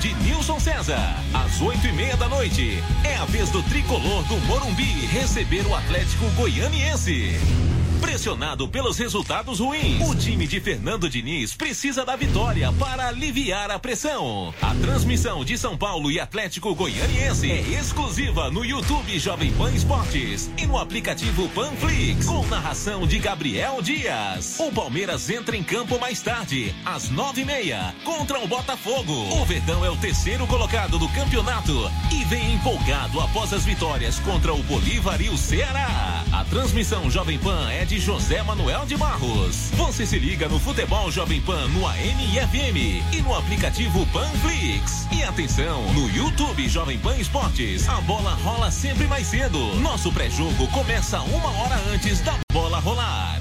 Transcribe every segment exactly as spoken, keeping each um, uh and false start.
de Nilson César. Às oito e meia da noite, é a vez do tricolor do Morumbi receber o Atlético Goianiense. Pressionado pelos resultados ruins, o time de Fernando Diniz precisa da vitória para aliviar a pressão. A transmissão de São Paulo e Atlético Goianiense é exclusiva no YouTube Jovem Pan Esportes e no aplicativo Panflix, com narração de Gabriel Dias. O Palmeiras entra em campo mais tarde, às nove e meia, contra o Botafogo. O Verdão é o terceiro colocado do campeonato e vem empolgado após as vitórias contra o Bolívar e o Ceará. A transmissão Jovem Pan é de José Manuel de Barros. Você se liga no Futebol Jovem Pan no A M e F M e no aplicativo Panflix. E atenção, no YouTube Jovem Pan Esportes, a bola rola sempre mais cedo. Nosso pré-jogo começa uma hora antes da bola rolar.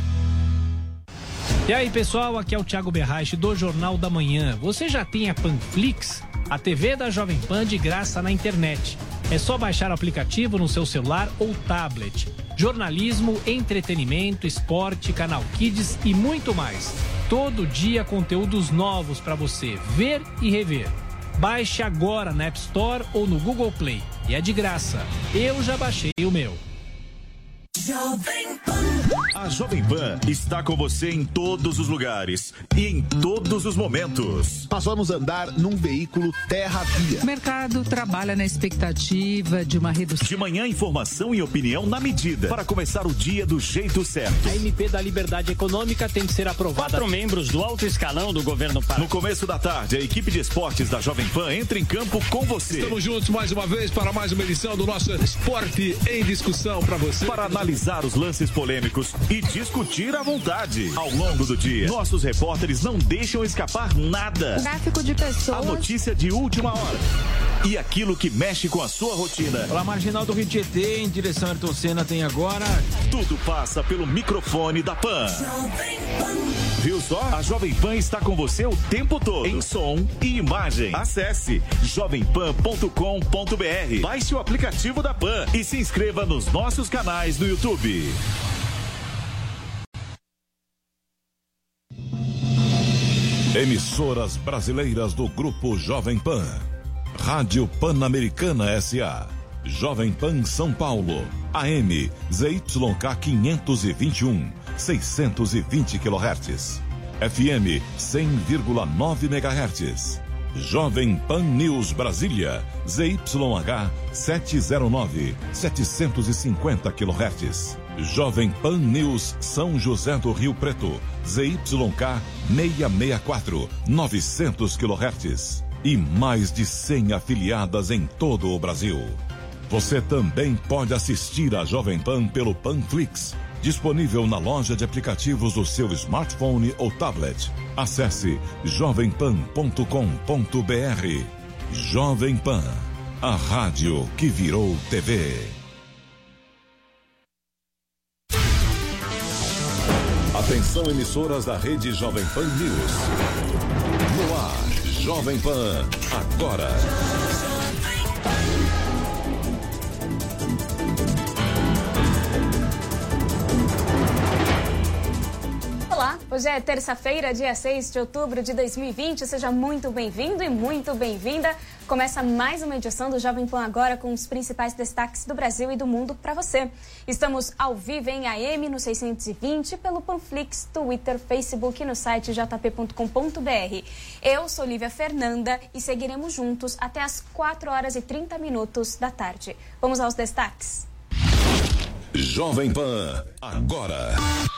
E aí, pessoal, aqui é o Thiago Berraich do Jornal da Manhã. Você já tem a Panflix? A T V da Jovem Pan de graça na internet. É só baixar o aplicativo no seu celular ou tablet. Jornalismo, entretenimento, esporte, canal Kids e muito mais. Todo dia conteúdos novos para você ver e rever. Baixe agora na App Store ou no Google Play. E é de graça. Eu já baixei o meu. Jovem Pan. A Jovem Pan está com você em todos os lugares e em todos os momentos. Nós vamos andar num veículo terra-via. O mercado trabalha na expectativa de uma redução. De manhã, informação e opinião na medida para começar o dia do jeito certo. A M P da Liberdade Econômica tem que ser aprovada. Quatro membros do alto escalão do governo Pará. No começo da tarde, a equipe de esportes da Jovem Pan entra em campo com você. Estamos juntos mais uma vez para mais uma edição do nosso Esporte em Discussão para você. Para analisar os lances polêmicos e discutir à vontade. Ao longo do dia, nossos repórteres não deixam escapar nada. O tráfico de pessoas. A notícia de última hora. E aquilo que mexe com a sua rotina. Pela Marginal do Rio Tietê, em direção a Ayrton Senna, tem agora... Tudo passa pelo microfone da Pan. Viu só? A Jovem Pan está com você o tempo todo. Em som e imagem. Acesse jovem pan ponto com ponto b r. Baixe o aplicativo da Pan e se inscreva nos nossos canais no YouTube. Emissoras brasileiras do Grupo Jovem Pan. Rádio Pan-Americana S A. Jovem Pan São Paulo. A M Z Y K quinhentos e vinte e um, seiscentos e vinte quilohertz. F M cem vírgula nove megahertz. Jovem Pan News Brasília. Z Y H setecentos e nove, setecentos e cinquenta quilohertz. Jovem Pan News São José do Rio Preto. Z Y K seiscentos e sessenta e quatro, novecentos quilohertz. E mais de cem afiliadas em todo o Brasil. Você também pode assistir a Jovem Pan pelo Panflix, disponível na loja de aplicativos do seu smartphone ou tablet. Acesse jovem pan ponto com ponto b r. Jovem Pan, a rádio que virou T V. Atenção, emissoras da rede Jovem Pan News. No ar, Jovem Pan, agora. Olá, hoje é terça-feira, dia seis de outubro de dois mil e vinte. Seja muito bem-vindo e muito bem-vinda. Começa mais uma edição do Jovem Pan Agora com os principais destaques do Brasil e do mundo para você. Estamos ao vivo em A M no seiscentos e vinte, pelo Panflix, Twitter, Facebook e no site j p ponto com ponto b r. Eu sou Lívia Fernanda e seguiremos juntos até as quatro horas e trinta minutos da tarde. Vamos aos destaques. Jovem Pan Agora.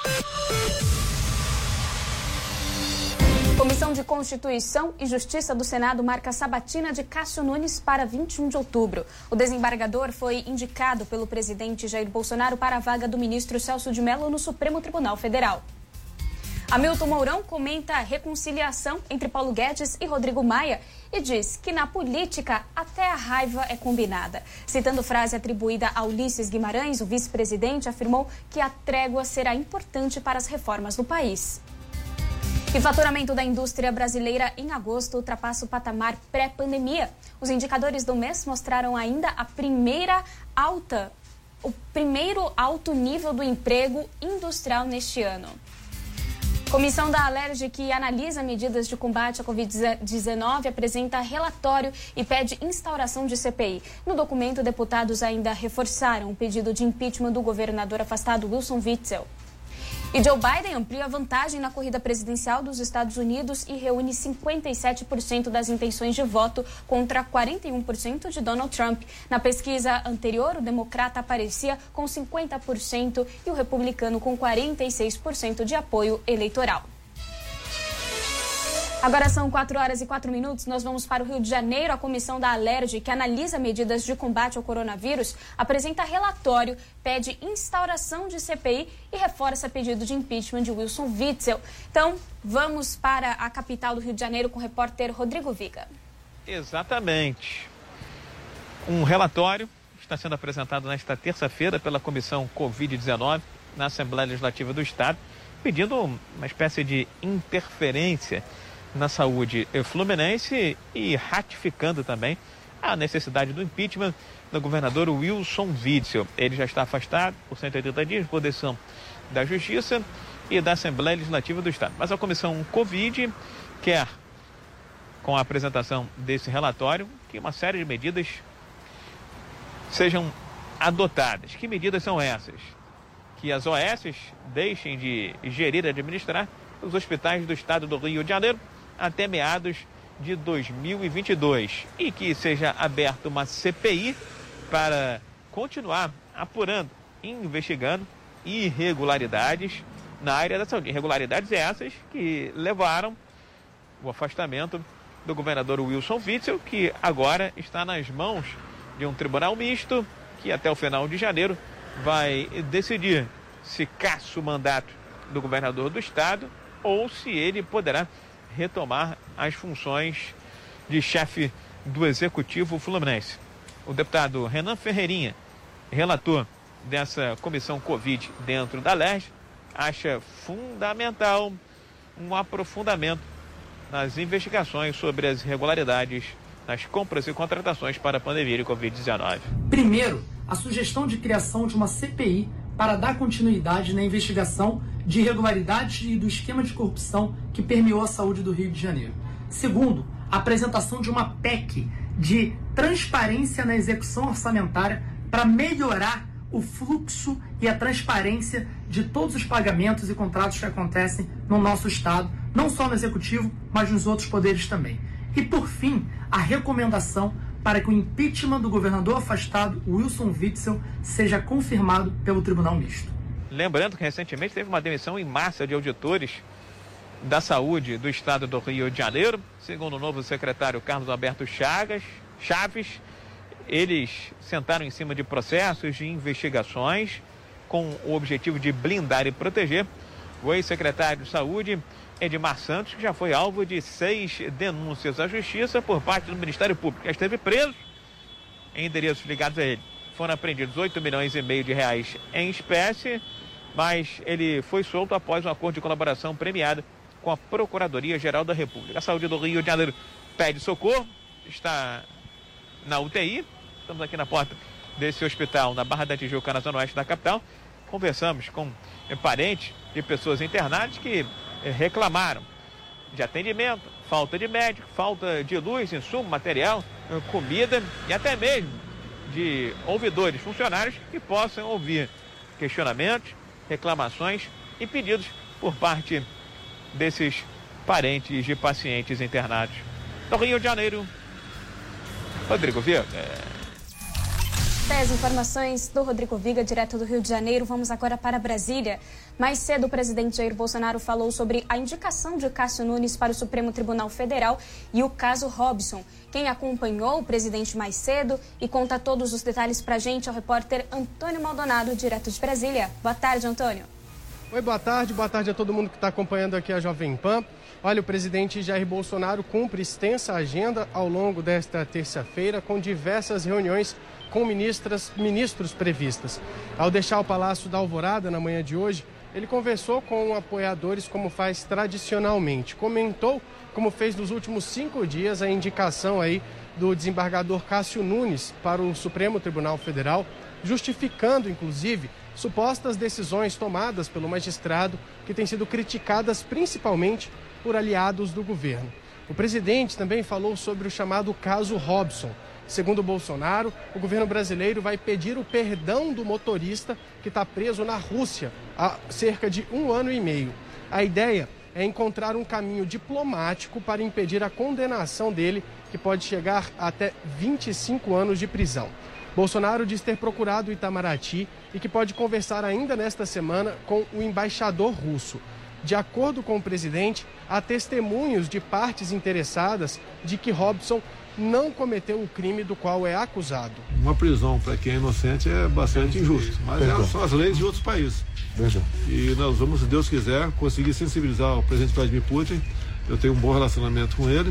Comissão de Constituição e Justiça do Senado marca sabatina de Cássio Nunes para vinte e um de outubro. O desembargador foi indicado pelo presidente Jair Bolsonaro para a vaga do ministro Celso de Mello no Supremo Tribunal Federal. Hamilton Mourão comenta a reconciliação entre Paulo Guedes e Rodrigo Maia e diz que na política até a raiva é combinada. Citando frase atribuída a Ulisses Guimarães, o vice-presidente afirmou que a trégua será importante para as reformas do país. E faturamento da indústria brasileira em agosto ultrapassa o patamar pré-pandemia. Os indicadores do mês mostraram ainda a primeira alta, o primeiro alto nível do emprego industrial neste ano. Comissão da Alerj, que analisa medidas de combate à covid dezenove, apresenta relatório e pede instauração de C P I. No documento, deputados ainda reforçaram o pedido de impeachment do governador afastado Wilson Witzel. E Joe Biden amplia a vantagem na corrida presidencial dos Estados Unidos e reúne cinquenta e sete por cento das intenções de voto contra quarenta e um por cento de Donald Trump. Na pesquisa anterior, o democrata aparecia com cinquenta por cento e o republicano com quarenta e seis por cento de apoio eleitoral. Agora são quatro horas e quatro minutos, nós vamos para o Rio de Janeiro. A comissão da Alerj, que analisa medidas de combate ao coronavírus, apresenta relatório, pede instauração de C P I e reforça pedido de impeachment de Wilson Witzel. Então, vamos para a capital do Rio de Janeiro com o repórter Rodrigo Viga. Exatamente. Um relatório está sendo apresentado nesta terça-feira pela Comissão covid dezenove na Assembleia Legislativa do Estado, pedindo uma espécie de interferência na saúde fluminense e ratificando também a necessidade do impeachment do governador Wilson Witzel. Ele já está afastado por cento e oitenta dias por decisão da Justiça e da Assembleia Legislativa do Estado. Mas a Comissão Covid quer, com a apresentação desse relatório, que uma série de medidas sejam adotadas. Que medidas são essas? Que as O S deixem de gerir e administrar os hospitais do Estado do Rio de Janeiro até meados de dois mil e vinte e dois e que seja aberta uma C P I para continuar apurando e investigando irregularidades na área da saúde. Irregularidades essas que levaram o afastamento do governador Wilson Witzel, que agora está nas mãos de um tribunal misto que até o final de janeiro vai decidir se caça o mandato do governador do estado ou se ele poderá retomar as funções de chefe do Executivo Fluminense. O deputado Renan Ferreirinha, relator dessa comissão Covid dentro da Alerj, acha fundamental um aprofundamento nas investigações sobre as irregularidades nas compras e contratações para a pandemia de covid dezenove. Primeiro, a sugestão de criação de uma C P I para dar continuidade na investigação de irregularidades e do esquema de corrupção que permeou a saúde do Rio de Janeiro. Segundo, a apresentação de uma P E C de transparência na execução orçamentária para melhorar o fluxo e a transparência de todos os pagamentos e contratos que acontecem no nosso Estado, não só no Executivo, mas nos outros poderes também. E, por fim, a recomendação para que o impeachment do governador afastado, Wilson Witzel, seja confirmado pelo Tribunal Misto. Lembrando que recentemente teve uma demissão em massa de auditores da saúde do estado do Rio de Janeiro, segundo o novo secretário Carlos Alberto Chagas, Chaves. Eles sentaram em cima de processos de investigações com o objetivo de blindar e proteger o ex-secretário de saúde, Edmar Santos, que já foi alvo de seis denúncias à justiça por parte do Ministério Público. Já esteve preso em endereços ligados a ele. Foram apreendidos oito milhões e meio de reais em espécie, mas ele foi solto após um acordo de colaboração premiado com a Procuradoria-Geral da República. A saúde do Rio de Janeiro pede socorro, está na U T I. Estamos aqui na porta desse hospital, na Barra da Tijuca, na zona oeste da capital. Conversamos com parentes de pessoas internadas que reclamaram de atendimento, falta de médico, falta de luz, insumo, material, comida e até mesmo de ouvidores, funcionários que possam ouvir questionamentos, reclamações e pedidos por parte desses parentes de pacientes internados. No Rio de Janeiro, Rodrigo Viga. As informações do Rodrigo Viga, direto do Rio de Janeiro. Vamos agora para Brasília. Mais cedo, o presidente Jair Bolsonaro falou sobre a indicação de Cássio Nunes para o Supremo Tribunal Federal e o caso Robson. Quem acompanhou o presidente mais cedo e conta todos os detalhes para a gente é o repórter Antônio Maldonado, direto de Brasília. Boa tarde, Antônio. Oi, boa tarde. Boa tarde a todo mundo que está acompanhando aqui a Jovem Pan. Olha, o presidente Jair Bolsonaro cumpre extensa agenda ao longo desta terça-feira, com diversas reuniões com ministras, ministros previstas. Ao deixar o Palácio da Alvorada na manhã de hoje, ele conversou com apoiadores como faz tradicionalmente. Comentou, como fez nos últimos cinco dias, a indicação aí do desembargador Cássio Nunes para o Supremo Tribunal Federal, justificando, inclusive, supostas decisões tomadas pelo magistrado que têm sido criticadas principalmente por aliados do governo. O presidente também falou sobre o chamado caso Robson. Segundo Bolsonaro, o governo brasileiro vai pedir o perdão do motorista que está preso na Rússia há cerca de um ano e meio. A ideia é encontrar um caminho diplomático para impedir a condenação dele, que pode chegar até vinte e cinco anos de prisão. Bolsonaro diz ter procurado o Itamaraty e que pode conversar ainda nesta semana com o embaixador russo. De acordo com o presidente, há testemunhos de partes interessadas de que Robson não cometeu o crime do qual é acusado. Uma prisão para quem é inocente é bastante injusto, mas é, são as leis de outros países. Verdade. E nós vamos, se Deus quiser, conseguir sensibilizar o presidente Vladimir Putin. Eu tenho um bom relacionamento com ele.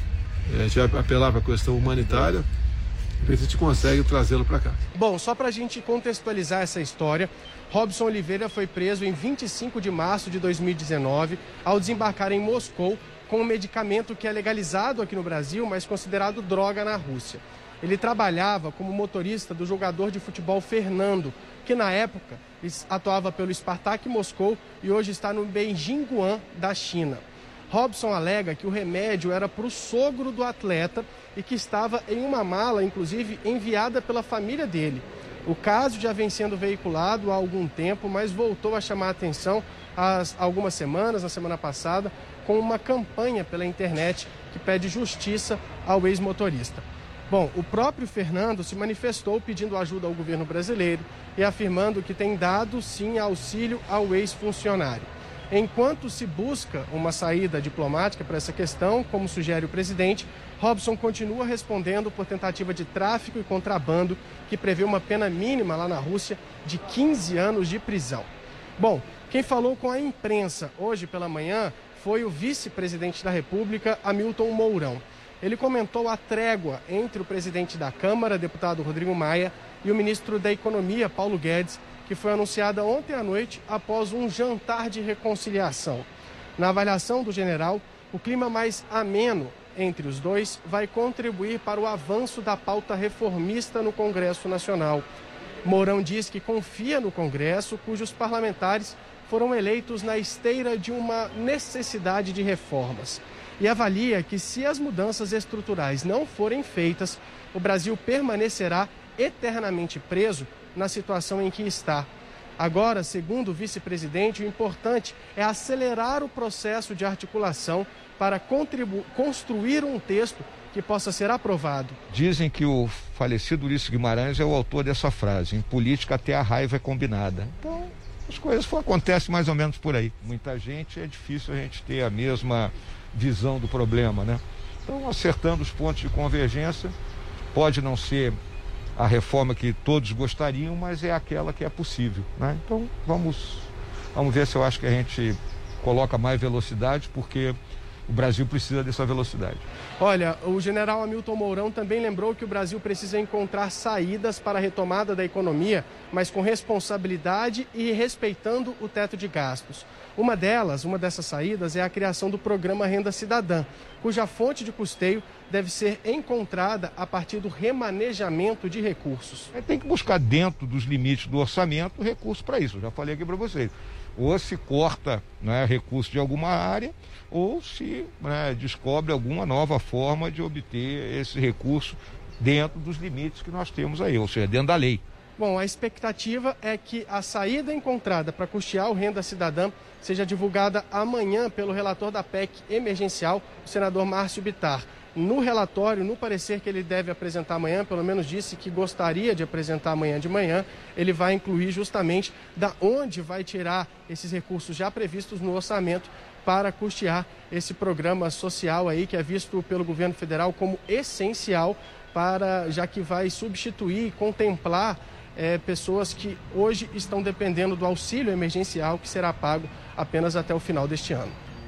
A gente vai apelar para a questão humanitária. A gente consegue trazê-lo para cá. Bom, só para a gente contextualizar essa história, Robson Oliveira foi preso em vinte e cinco de março de dois mil e dezenove ao desembarcar em Moscou com um medicamento que é legalizado aqui no Brasil, mas considerado droga na Rússia. Ele trabalhava como motorista do jogador de futebol Fernando, que na época atuava pelo Spartak Moscou e hoje está no Beijing-Guan da China. Robson alega que o remédio era para o sogro do atleta e que estava em uma mala, inclusive enviada pela família dele. O caso já vem sendo veiculado há algum tempo, mas voltou a chamar a atenção há algumas semanas, na semana passada, com uma campanha pela internet que pede justiça ao ex-motorista. Bom, o próprio Fernando se manifestou pedindo ajuda ao governo brasileiro e afirmando que tem dado, sim, auxílio ao ex-funcionário. Enquanto se busca uma saída diplomática para essa questão, como sugere o presidente, Robson continua respondendo por tentativa de tráfico e contrabando, que prevê uma pena mínima lá na Rússia de quinze anos de prisão. Bom, quem falou com a imprensa hoje pela manhã foi o vice-presidente da República, Hamilton Mourão. Ele comentou a trégua entre o presidente da Câmara, deputado Rodrigo Maia, e o ministro da Economia, Paulo Guedes, que foi anunciada ontem à noite após um jantar de reconciliação. Na avaliação do general, o clima mais ameno entre os dois vai contribuir para o avanço da pauta reformista no Congresso Nacional. Mourão diz que confia no Congresso, cujos parlamentares foram eleitos na esteira de uma necessidade de reformas. E avalia que, se as mudanças estruturais não forem feitas, o Brasil permanecerá eternamente preso na situação em que está. Agora, segundo o vice-presidente, o importante é acelerar o processo de articulação para contribu- construir um texto que possa ser aprovado. Dizem que o falecido Ulisses Guimarães é o autor dessa frase: em política até a raiva é combinada. Então, as coisas acontecem mais ou menos por aí. Muita gente, é difícil a gente ter a mesma visão do problema, né? Então, acertando os pontos de convergência, pode não ser a reforma que todos gostariam, mas é aquela que é possível, né? Então vamos, vamos ver se eu acho que a gente coloca mais velocidade, porque o Brasil precisa dessa velocidade. Olha, o general Hamilton Mourão também lembrou que o Brasil precisa encontrar saídas para a retomada da economia, mas com responsabilidade e respeitando o teto de gastos. Uma delas, uma dessas saídas, é a criação do programa Renda Cidadã, cuja fonte de custeio deve ser encontrada a partir do remanejamento de recursos. Tem que buscar dentro dos limites do orçamento recurso para isso, eu já falei aqui para vocês. Ou se corta, né, recurso de alguma área, ou se, né, descobre alguma nova forma de obter esse recurso dentro dos limites que nós temos aí, ou seja, dentro da lei. Bom, a expectativa é que a saída encontrada para custear o Renda Cidadã seja divulgada amanhã pelo relator da P E C emergencial, o senador Márcio Bittar. No relatório, no parecer que ele deve apresentar amanhã, pelo menos disse que gostaria de apresentar amanhã de manhã, ele vai incluir justamente da onde vai tirar esses recursos já previstos no orçamento para custear esse programa social aí que é visto pelo governo federal como essencial, para, já que vai substituir e contemplar é, pessoas que hoje estão dependendo do auxílio emergencial, que será pago apenas até o final deste ano.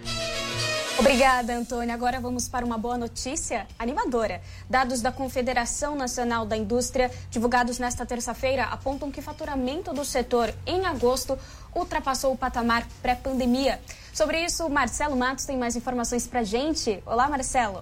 Obrigada, Antônio. Agora vamos para uma boa notícia animadora. Dados da Confederação Nacional da Indústria, divulgados nesta terça-feira, apontam que o faturamento do setor em agosto ultrapassou o patamar pré-pandemia. Sobre isso, Marcelo Matos tem mais informações para a gente. Olá, Marcelo.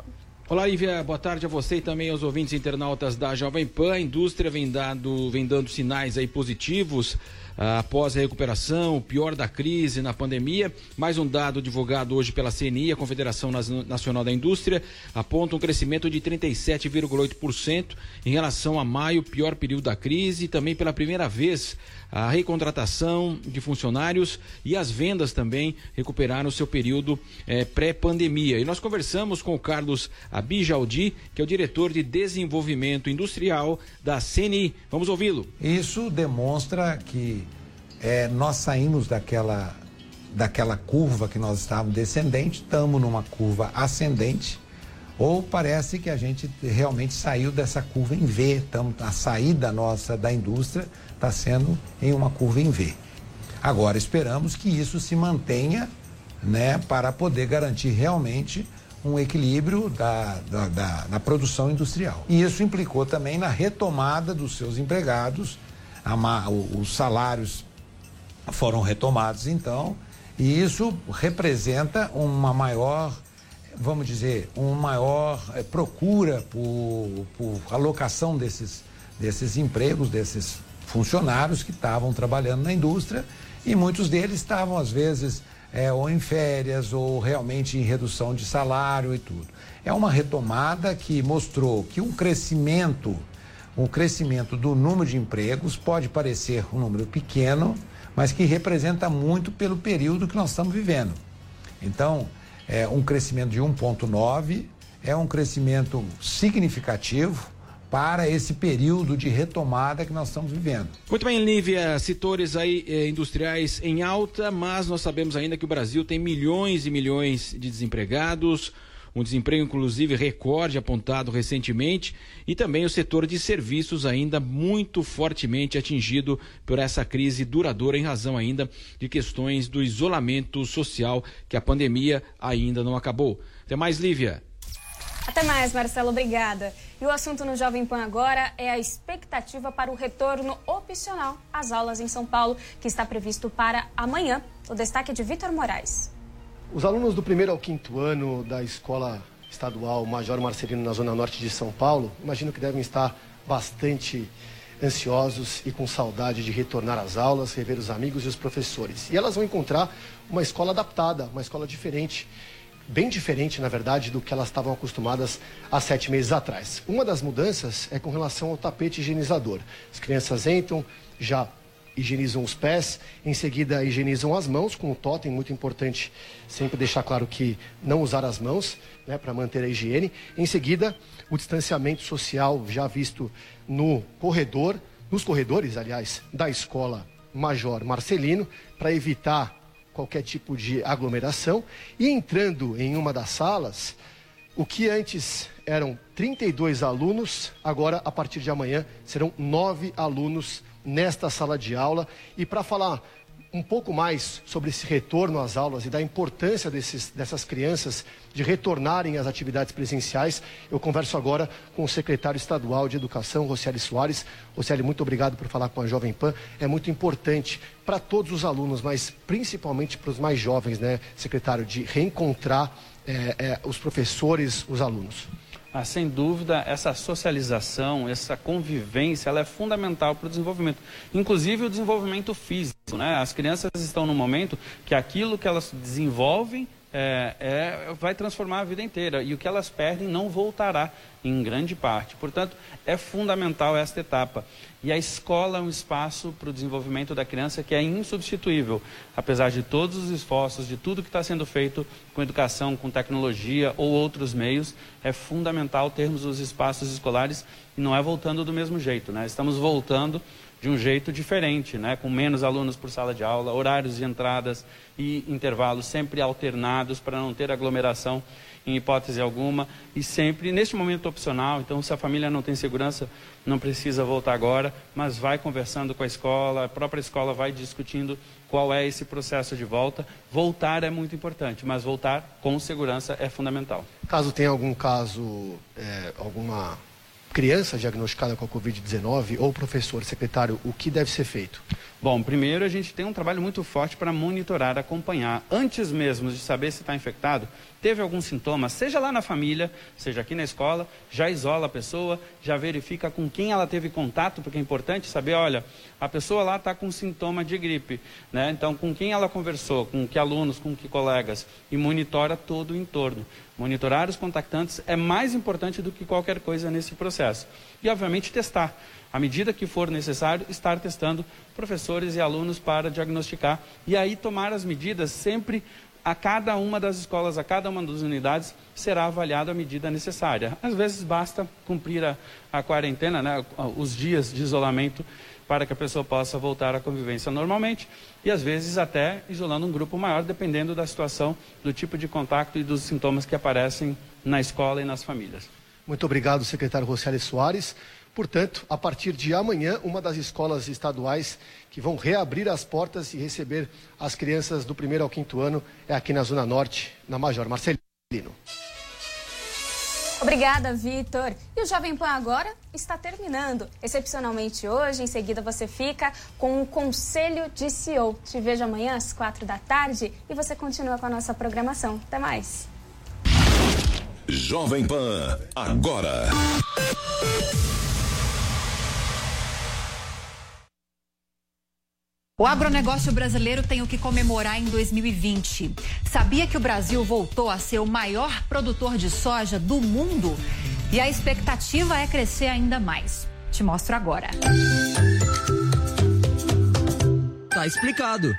Olá, Lívia, boa tarde a você e também aos ouvintes internautas da Jovem Pan. A indústria vem, dado, vem dando sinais aí positivos ah, após a recuperação, o pior da crise na pandemia. Mais um dado divulgado hoje pela C N I, a Confederação Nacional da Indústria, aponta um crescimento de trinta e sete vírgula oito por cento em relação a maio, pior período da crise. Também pela primeira vez a recontratação de funcionários e as vendas também recuperaram seu período eh, pré-pandemia. E nós conversamos com o Carlos Abijaldi, que é o diretor de desenvolvimento industrial da C N I. Vamos ouvi-lo. Isso demonstra que eh, nós saímos daquela, daquela curva que nós estávamos descendente, estamos numa curva ascendente, ou parece que a gente realmente saiu dessa curva em V. Tamo, a saída nossa da indústria está sendo em uma curva em V. Agora, esperamos que isso se mantenha, né, para poder garantir realmente um equilíbrio da, da, da, da produção industrial. E isso implicou também na retomada dos seus empregados, a, os salários foram retomados então, e isso representa uma maior, vamos dizer, uma maior é, procura por, por alocação desses, desses empregos, desses funcionários que estavam trabalhando na indústria, e muitos deles estavam às vezes é, ou em férias ou realmente em redução de salário e tudo. É uma retomada que mostrou que um crescimento, um crescimento do número de empregos pode parecer um número pequeno, mas que representa muito pelo período que nós estamos vivendo. Então, é, um crescimento de um vírgula nove é um crescimento significativo para esse período de retomada que nós estamos vivendo. Muito bem, Lívia, setores aí eh, industriais em alta, mas nós sabemos ainda que o Brasil tem milhões e milhões de desempregados, um desemprego inclusive recorde apontado recentemente, e também o setor de serviços ainda muito fortemente atingido por essa crise duradoura em razão ainda de questões do isolamento social, que a pandemia ainda não acabou. Até mais, Lívia. Até mais, Marcelo, obrigada. E o assunto no Jovem Pan agora é a expectativa para o retorno opcional às aulas em São Paulo, que está previsto para amanhã. O destaque é de Vitor Moraes. Os alunos do primeiro ao quinto ano da Escola Estadual Major Marcelino, na Zona Norte de São Paulo, imagino que devem estar bastante ansiosos e com saudade de retornar às aulas, rever os amigos e os professores. E elas vão encontrar uma escola adaptada, uma escola diferente, bem diferente, na verdade, do que elas estavam acostumadas há sete meses atrás. Uma das mudanças é com relação ao tapete higienizador. As crianças entram, já higienizam os pés, em seguida higienizam as mãos com o totem, muito importante sempre deixar claro que não usar as mãos, né, para manter a higiene. Em seguida, o distanciamento social já visto no corredor, nos corredores, aliás, da Escola Major Marcelino, para evitar qualquer tipo de aglomeração, e entrando em uma das salas, o que antes eram trinta e dois alunos, agora, a partir de amanhã, serão nove alunos nesta sala de aula. E para falar um pouco mais sobre esse retorno às aulas e da importância desses, dessas crianças de retornarem às atividades presenciais, eu converso agora com o secretário estadual de Educação, Rocieli Soares. Rocieli, muito obrigado por falar com a Jovem Pan. É muito importante para todos os alunos, mas principalmente para os mais jovens, né, secretário, de reencontrar é, é, os professores, os alunos. Ah, sem dúvida, essa socialização, essa convivência, ela é fundamental para o desenvolvimento, inclusive o desenvolvimento físico, né? As crianças estão num momento que aquilo que elas desenvolvem é, é, vai transformar a vida inteira, e o que elas perdem não voltará em grande parte. Portanto, é fundamental esta etapa. E a escola é um espaço para o desenvolvimento da criança que é insubstituível. Apesar de todos os esforços, de tudo que está sendo feito com educação, com tecnologia ou outros meios, é fundamental termos os espaços escolares, e não é voltando do mesmo jeito, né? Estamos voltando de um jeito diferente, né? Com menos alunos por sala de aula, horários de entradas e intervalos sempre alternados para não ter aglomeração em hipótese alguma, e sempre neste momento opcional. Então, se a família não tem segurança, não precisa voltar agora, mas vai conversando com a escola, a própria escola vai discutindo qual é esse processo de volta. Voltar é muito importante, mas voltar com segurança é fundamental. Caso tenha algum caso, é, alguma criança diagnosticada com a covid dezenove, ou professor, secretário, o que deve ser feito? Bom, primeiro a gente tem um trabalho muito forte para monitorar, acompanhar. Antes mesmo de saber se está infectado, teve algum sintoma, seja lá na família, seja aqui na escola, já isola a pessoa, já verifica com quem ela teve contato, porque é importante saber, olha, a pessoa lá está com sintoma de gripe, né? Então, com quem ela conversou, com que alunos, com que colegas, e monitora todo o entorno. Monitorar os contactantes é mais importante do que qualquer coisa nesse processo. E, obviamente, testar. À medida que for necessário, estar testando professores e alunos para diagnosticar. E aí tomar as medidas sempre a cada uma das escolas, a cada uma das unidades, será avaliada a medida necessária. Às vezes basta cumprir a, a quarentena, né, os dias de isolamento, para que a pessoa possa voltar à convivência normalmente e, às vezes, até isolando um grupo maior, dependendo da situação, do tipo de contato e dos sintomas que aparecem na escola e nas famílias. Muito obrigado, secretário Rocieli Soares. Portanto, a partir de amanhã, uma das escolas estaduais que vão reabrir as portas e receber as crianças do primeiro ao quinto ano é aqui na Zona Norte, na Major Marcelino. Obrigada, Vitor. E o Jovem Pan agora está terminando. Excepcionalmente hoje, em seguida você fica com o Conselho de C E O. Te vejo amanhã às quatro da tarde e você continua com a nossa programação. Até mais. Jovem Pan, agora. O agronegócio brasileiro tem o que comemorar em dois mil e vinte. Sabia que o Brasil voltou a ser o maior produtor de soja do mundo? E a expectativa é crescer ainda mais. Te mostro agora. Tá explicado.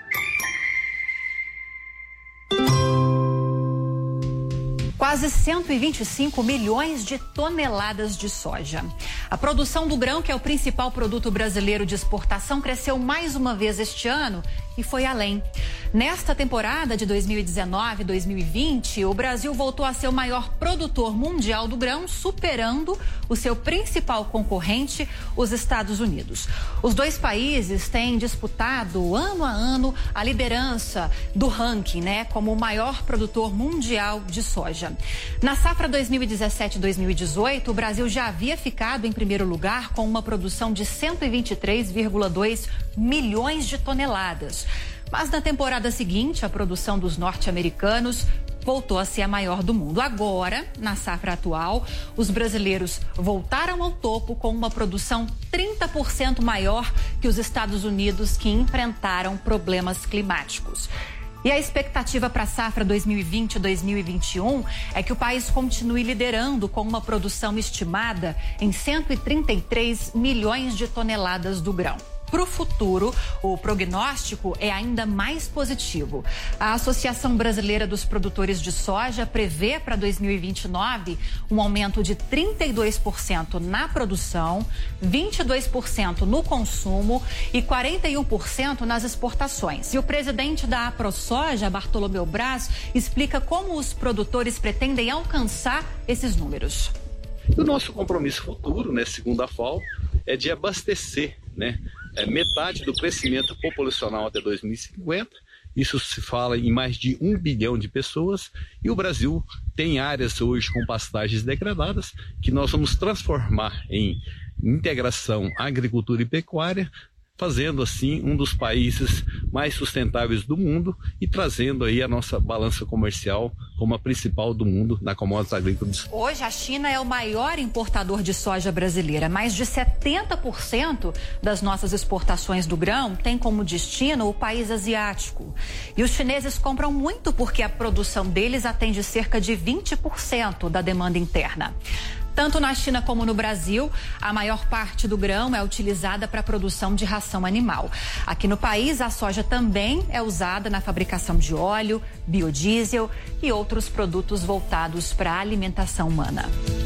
Quase cento e vinte e cinco milhões de toneladas de soja. A produção do grão, que é o principal produto brasileiro de exportação, cresceu mais uma vez este ano e foi além. Nesta temporada de dois mil e dezenove e dois mil e vinte, o Brasil voltou a ser o maior produtor mundial do grão, superando o seu principal concorrente, os Estados Unidos. Os dois países têm disputado ano a ano a liderança do ranking, né, como o maior produtor mundial de soja. Na safra dois mil e dezessete e dois mil e dezoito, o Brasil já havia ficado em primeiro lugar com uma produção de cento e vinte e três vírgula dois milhões de toneladas. Mas na temporada seguinte, a produção dos norte-americanos voltou a ser a maior do mundo. Agora, na safra atual, os brasileiros voltaram ao topo com uma produção trinta por cento maior que os Estados Unidos, que enfrentaram problemas climáticos. E a expectativa para a safra dois mil e vinte e dois mil e vinte e um é que o país continue liderando com uma produção estimada em cento e trinta e três milhões de toneladas do grão. Para o futuro, o prognóstico é ainda mais positivo. A Associação Brasileira dos Produtores de Soja prevê para dois mil e vinte e nove um aumento de trinta e dois por cento na produção, vinte e dois por cento no consumo e quarenta e um por cento nas exportações. E o presidente da AproSoja, Bartolomeu Braz, explica como os produtores pretendem alcançar esses números. O nosso compromisso futuro, né, segundo a F A O, é de abastecer, né, é metade do crescimento populacional até dois mil e cinquenta. Isso se fala em mais de um bilhão de pessoas, e o Brasil tem áreas hoje com pastagens degradadas que nós vamos transformar em integração agricultura e pecuária, fazendo assim um dos países mais sustentáveis do mundo e trazendo aí a nossa balança comercial como a principal do mundo na commodities agrícolas. Hoje a China é o maior importador de soja brasileira. Mais de setenta por cento das nossas exportações do grão tem como destino o país asiático. E os chineses compram muito porque a produção deles atende cerca de vinte por cento da demanda interna. Tanto na China como no Brasil, a maior parte do grão é utilizada para a produção de ração animal. Aqui no país, a soja também é usada na fabricação de óleo, biodiesel e outros produtos voltados para a alimentação humana.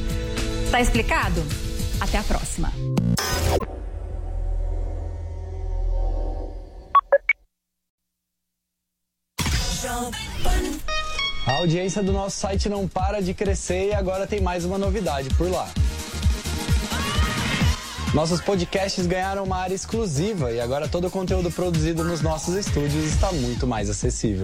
Tá explicado? Até a próxima. A audiência do nosso site não para de crescer e agora tem mais uma novidade por lá. Nossos podcasts ganharam uma área exclusiva e agora todo o conteúdo produzido nos nossos estúdios está muito mais acessível.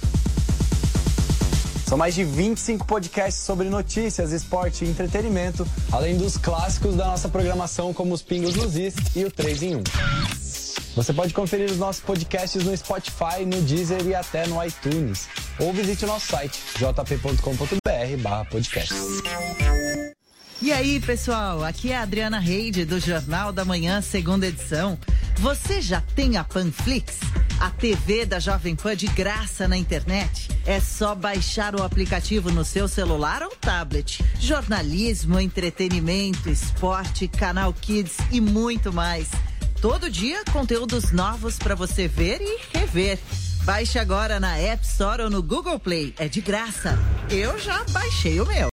São mais de vinte e cinco podcasts sobre notícias, esporte e entretenimento, além dos clássicos da nossa programação como os Pingos nos Is e o três em um. Você pode conferir os nossos podcasts no Spotify, no Deezer e até no iTunes. ou visite o nosso site j p ponto com ponto b r barra podcast. E aí, pessoal, aqui é a Adriana Reide do Jornal da Manhã, segunda edição. Você já tem a Panflix? A T V da Jovem Pan de graça na internet? É só baixar o aplicativo no seu celular ou tablet. Jornalismo, entretenimento, esporte, canal Kids e muito mais. Todo dia, conteúdos novos para você ver e rever. Baixe agora na App Store ou no Google Play. É de graça. Eu já baixei o meu.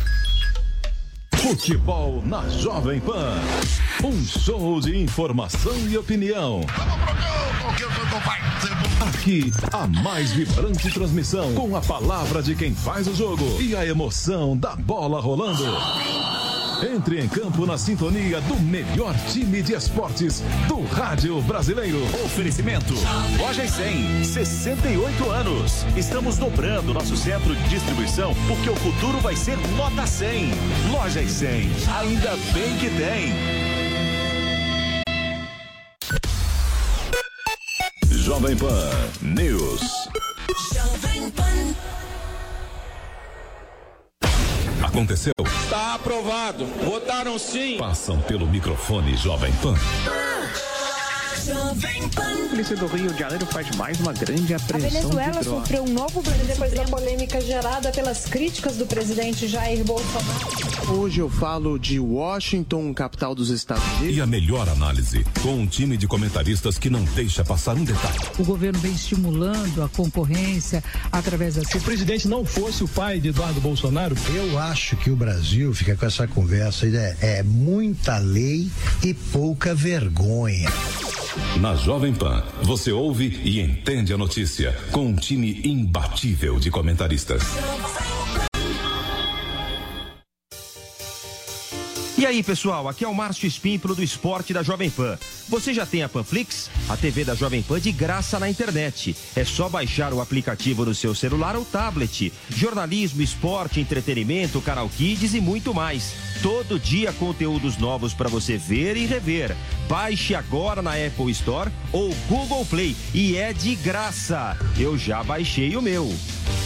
Futebol na Jovem Pan. Um show de informação e opinião. Aqui, a mais vibrante transmissão, com a palavra de quem faz o jogo e a emoção da bola rolando. Entre em campo na sintonia do melhor time de esportes do rádio brasileiro. Oferecimento Lojas cem, sessenta e oito anos. Estamos dobrando nosso centro de distribuição porque o futuro vai ser nota cem. Lojas cem, ainda bem que tem. Jovem Pan News. Jovem Pan. Aconteceu? Está aprovado. Votaram sim. Passam pelo microfone Jovem Pan. A polícia do Rio de Janeiro faz mais uma grande apreensão. A Venezuela de sofreu um novo banho depois da polêmica gerada pelas críticas do presidente Jair Bolsonaro. Hoje eu falo de Washington, capital dos Estados Unidos. E a melhor análise, com um time de comentaristas que não deixa passar um detalhe. O governo vem estimulando a concorrência através da... Se o presidente não fosse o pai de Eduardo Bolsonaro... Eu acho que o Brasil fica com essa conversa, é, é muita lei e pouca vergonha. Na Jovem Pan, você ouve e entende a notícia com um time imbatível de comentaristas. E aí, pessoal, aqui é o Márcio Espímpolo do Esporte da Jovem Pan. Você já tem a Panflix? A T V da Jovem Pan de graça na internet. É só baixar o aplicativo no seu celular ou tablet. Jornalismo, esporte, entretenimento, canal Kids e muito mais. Todo dia conteúdos novos para você ver e rever. Baixe agora na Apple Store ou Google Play e é de graça. Eu já baixei o meu.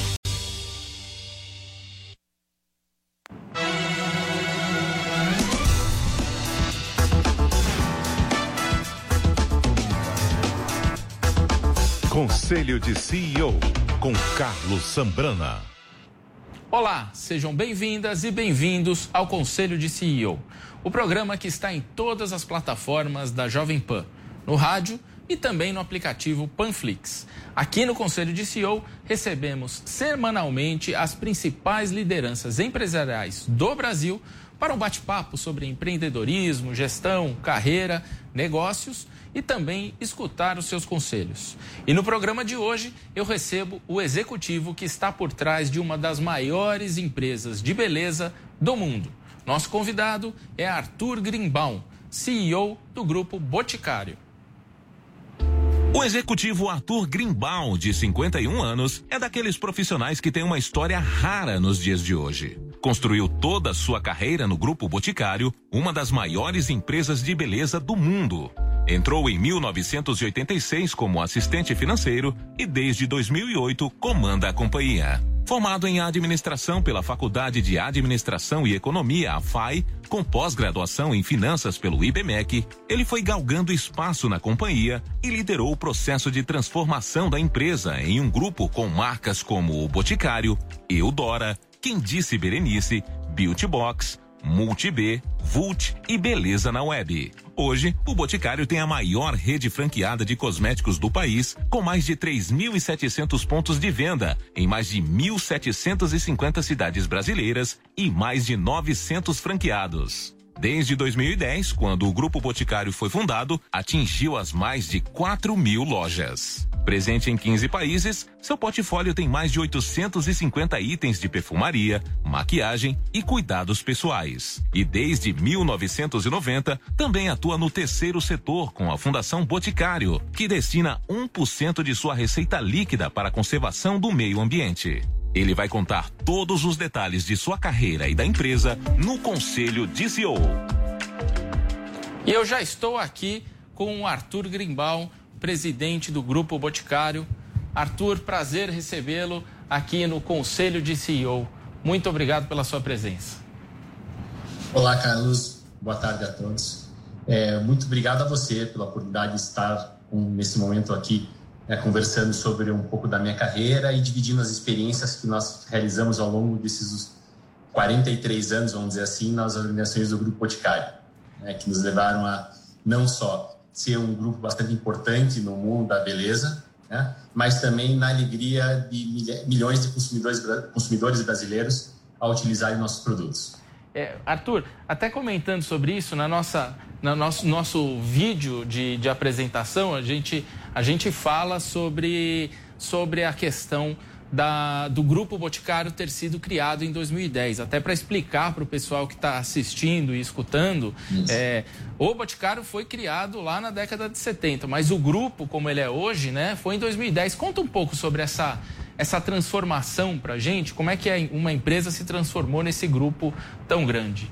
Conselho de C E O, com Carlos Sambrana. Olá, sejam bem-vindas e bem-vindos ao Conselho de C E O, o programa que está em todas as plataformas da Jovem Pan, no rádio e também no aplicativo Panflix. Aqui no Conselho de C E O, recebemos semanalmente as principais lideranças empresariais do Brasil para um bate-papo sobre empreendedorismo, gestão, carreira, negócios e também escutar os seus conselhos. E no programa de hoje, eu recebo o executivo que está por trás de uma das maiores empresas de beleza do mundo. Nosso convidado é Arthur Greenbaum, C E O do Grupo Boticário. O executivo Arthur Greenbaum, de cinquenta e um anos, é daqueles profissionais que tem uma história rara nos dias de hoje. Construiu toda a sua carreira no Grupo Boticário, uma das maiores empresas de beleza do mundo. Entrou em mil novecentos e oitenta e seis como assistente financeiro e desde dois mil e oito comanda a companhia. Formado em administração pela Faculdade de Administração e Economia, a F A I, com pós-graduação em finanças pelo I B M E C, ele foi galgando espaço na companhia e liderou o processo de transformação da empresa em um grupo com marcas como o Boticário, Eudora, Quem Disse Berenice, Beauty Box, Multib, Vult e Beleza na Web. Hoje, o Boticário tem a maior rede franqueada de cosméticos do país, com mais de três mil e setecentos pontos de venda em mais de mil setecentas e cinquenta cidades brasileiras e mais de novecentos franqueados. Desde dois mil e dez, quando o Grupo Boticário foi fundado, atingiu as mais de quatro mil lojas. Presente em quinze países, seu portfólio tem mais de oitocentos e cinquenta itens de perfumaria, maquiagem e cuidados pessoais. E desde mil novecentos e noventa, também atua no terceiro setor com a Fundação Boticário, que destina um por cento de sua receita líquida para a conservação do meio ambiente. Ele vai contar todos os detalhes de sua carreira e da empresa no Conselho de C E O. E eu já estou aqui com o Arthur Greenbaum, presidente do Grupo Boticário. Arthur, prazer recebê-lo aqui no Conselho de C E O. Muito obrigado pela sua presença. Olá, Carlos. Boa tarde a todos. É, muito obrigado a você pela oportunidade de estar um, nesse momento aqui, é, conversando sobre um pouco da minha carreira e dividindo as experiências que nós realizamos ao longo desses quarenta e três anos, vamos dizer assim, nas organizações do Grupo Boticário, né, que nos levaram a não só ser um grupo bastante importante no mundo da beleza, né, mas também na alegria de milhões de consumidores, consumidores brasileiros a utilizarem nossos produtos. É, Arthur, até comentando sobre isso, na nossa, no nosso, nosso vídeo de, de apresentação, a gente, a gente fala sobre, sobre a questão da, do Grupo Boticário ter sido criado em dois mil e dez. Até para explicar para o pessoal que está assistindo e escutando, é, o Boticário foi criado lá na década de setenta, mas o grupo, como ele é hoje, né, foi em dois mil e dez. Conta um pouco sobre essa... essa transformação para a gente, como é que uma empresa se transformou nesse grupo tão grande?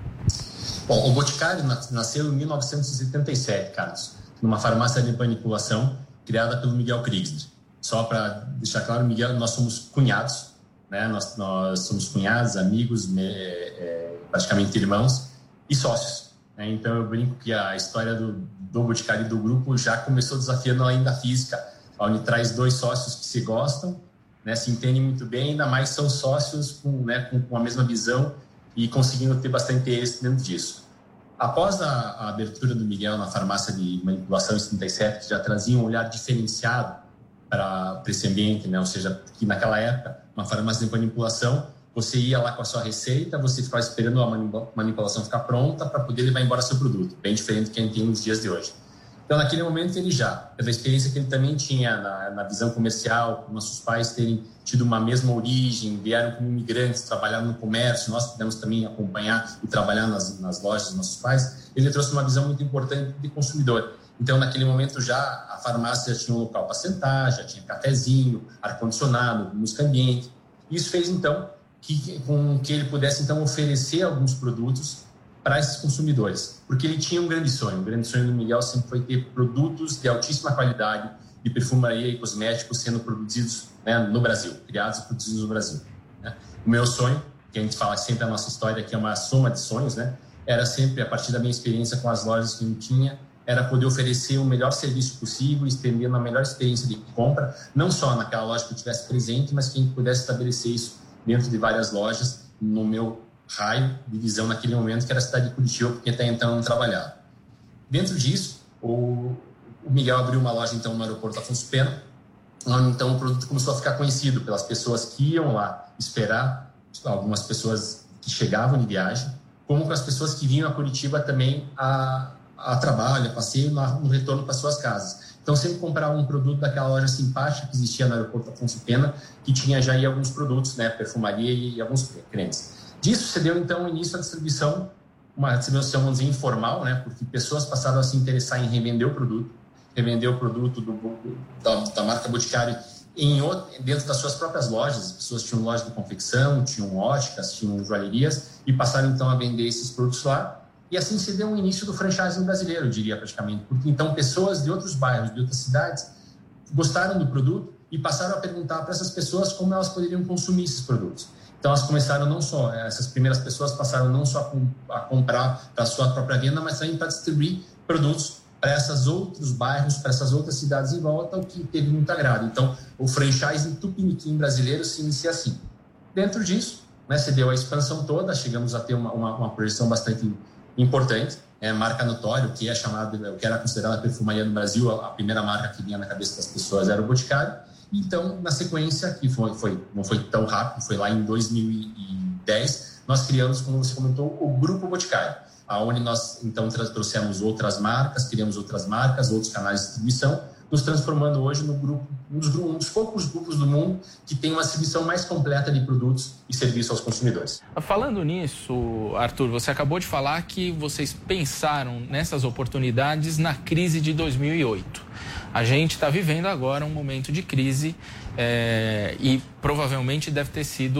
Bom, o Boticário nasceu em mil novecentos e setenta e sete, Carlos, numa farmácia de manipulação criada pelo Miguel Kriegsner. Só para deixar claro, Miguel, nós somos cunhados, né? nós, nós somos cunhados, amigos, me, é, praticamente irmãos e sócios. Né? Então eu brinco que a história do, do Boticário e do grupo já começou desafiando além da física, onde traz dois sócios que se gostam, né, se entendem muito bem, ainda mais são sócios com, né, com, com a mesma visão e conseguindo ter bastante êxito dentro disso. Após a, a abertura do Miguel na farmácia de manipulação em setenta e sete, que já trazia um olhar diferenciado para esse ambiente, né, ou seja, que naquela época, uma farmácia de manipulação, você ia lá com a sua receita, você ficava esperando a manipulação ficar pronta para poder levar embora seu produto, bem diferente do que a gente tem nos dias de hoje. Então, naquele momento, ele já, pela experiência que ele também tinha na, na visão comercial, por nossos pais terem tido uma mesma origem, vieram como imigrantes, trabalharam no comércio, nós pudemos também acompanhar e trabalhar nas, nas lojas dos nossos pais, ele trouxe uma visão muito importante de consumidor. Então, naquele momento, já a farmácia já tinha um local para sentar, já tinha cafezinho, ar-condicionado, música ambiente. Isso fez, então, que, com que ele pudesse, então, oferecer alguns produtos para esses consumidores, porque ele tinha um grande sonho. O grande sonho do Miguel sempre foi ter produtos de altíssima qualidade de perfumaria e cosméticos sendo produzidos, né, no Brasil, criados e produzidos no Brasil. Né? O meu sonho, que a gente fala sempre a nossa história, que é uma soma de sonhos, né, era sempre, a partir da minha experiência com as lojas que eu tinha, era poder oferecer o melhor serviço possível, estender uma melhor experiência de compra, não só naquela loja que eu estivesse presente, mas que a gente pudesse estabelecer isso dentro de várias lojas, no meu raio de visão naquele momento, que era a cidade de Curitiba, porque até então não trabalhava. Dentro disso, o, o Miguel abriu uma loja então no aeroporto Afonso Pena, onde então o produto começou a ficar conhecido pelas pessoas que iam lá esperar, algumas pessoas que chegavam de viagem, como com as pessoas que vinham a Curitiba também a, a trabalho, a passeio, no retorno para suas casas. Então, sempre comprava um produto daquela loja simpática que existia no aeroporto Afonso Pena, que tinha já aí alguns produtos, né, perfumaria e alguns cremes. Disso se deu, então, o início à distribuição, uma distribuição, vamos dizer, informal, né? Porque pessoas passaram a se interessar em revender o produto, revender o produto do, da, da marca Boticário em, dentro das suas próprias lojas. As pessoas tinham lojas de confecção, tinham óticas, tinham joalherias e passaram, então, a vender esses produtos lá. E assim se deu o início do franchising brasileiro, eu diria, praticamente. Porque, então, pessoas de outros bairros, de outras cidades, gostaram do produto e passaram a perguntar para essas pessoas como elas poderiam consumir esses produtos. Então, elas começaram não só, essas primeiras pessoas passaram não só a comprar para a sua própria venda, mas também para distribuir produtos para esses outros bairros, para essas outras cidades em volta, o que teve muito agrado. Então, o franchising tupiniquim brasileiro se inicia assim. Dentro disso, né, se deu a expansão toda, chegamos a ter uma, uma, uma projeção bastante importante, é, marca notória, o que é chamado, o que era considerada a perfumaria no Brasil, a, a primeira marca que vinha na cabeça das pessoas era o Boticário. Então, na sequência, que foi, foi, não foi tão rápido, foi lá em dois mil e dez, nós criamos, como você comentou, o Grupo Boticário, aonde nós, então, trouxemos outras marcas, criamos outras marcas, outros canais de distribuição, nos transformando hoje no grupo, um dos, um dos poucos grupos do mundo que tem uma distribuição mais completa de produtos e serviços aos consumidores. Falando nisso, Arthur, você acabou de falar que vocês pensaram nessas oportunidades na crise de dois mil e oito. A gente está vivendo agora um momento de crise é, e provavelmente deve ter sido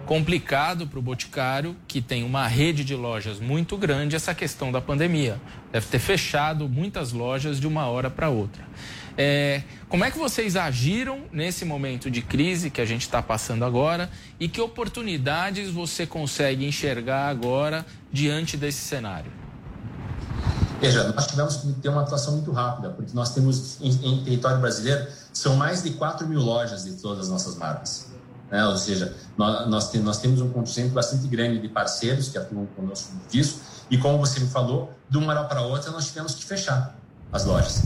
complicado para o Boticário, que tem uma rede de lojas muito grande, essa questão da pandemia. Deve ter fechado muitas lojas de uma hora para outra. É, como é que vocês agiram nesse momento de crise que a gente está passando agora e que oportunidades você consegue enxergar agora diante desse cenário? Veja, nós tivemos que ter uma atuação muito rápida, porque nós temos, em, em território brasileiro, são mais de quatro mil lojas de todas as nossas marcas. Né? Ou seja, nós, nós, tem, nós temos um contingente bastante grande de parceiros que atuam conosco disso, e como você me falou, de uma hora para outra nós tivemos que fechar as lojas.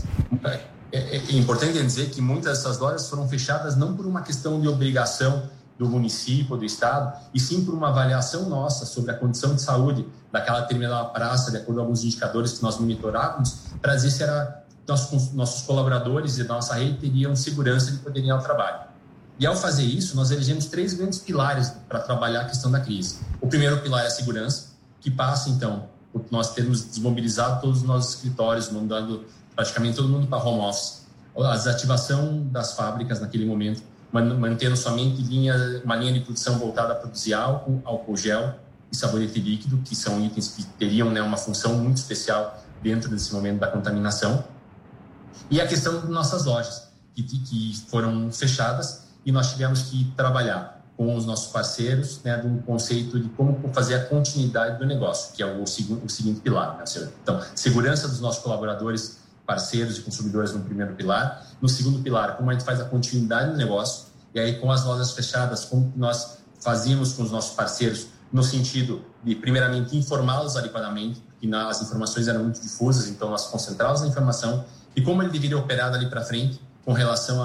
É, é importante dizer que muitas dessas lojas foram fechadas não por uma questão de obrigação do município, do estado, e sim por uma avaliação nossa sobre a condição de saúde daquela determinada praça, de acordo com alguns indicadores que nós monitorávamos, para dizer se era, nossos, nossos colaboradores e da nossa rede teriam segurança de poderem ir ao trabalho. E ao fazer isso, nós elegemos três grandes pilares para trabalhar a questão da crise. O primeiro pilar é a segurança, que passa, então, por nós termos desmobilizado todos os nossos escritórios, mandando praticamente todo mundo para home office. A desativação das fábricas naquele momento, mantendo somente linha, uma linha de produção voltada a produzir álcool, álcool gel e sabonete líquido, que são itens que teriam, né, uma função muito especial dentro desse momento da contaminação. E a questão das nossas lojas, que, que foram fechadas, e nós tivemos que trabalhar com os nossos parceiros, né, de um conceito de como fazer a continuidade do negócio, que é o, segundo, o seguinte pilar. Né? Então, segurança dos nossos colaboradores, parceiros e consumidores no primeiro pilar. No segundo pilar, como a gente faz a continuidade do negócio, e aí com as lojas fechadas, como nós fazíamos com os nossos parceiros, no sentido de, primeiramente, informá-los adequadamente, porque as informações eram muito difusas, então nós concentrávamos a informação, e como ele deveria operar dali para frente, com relação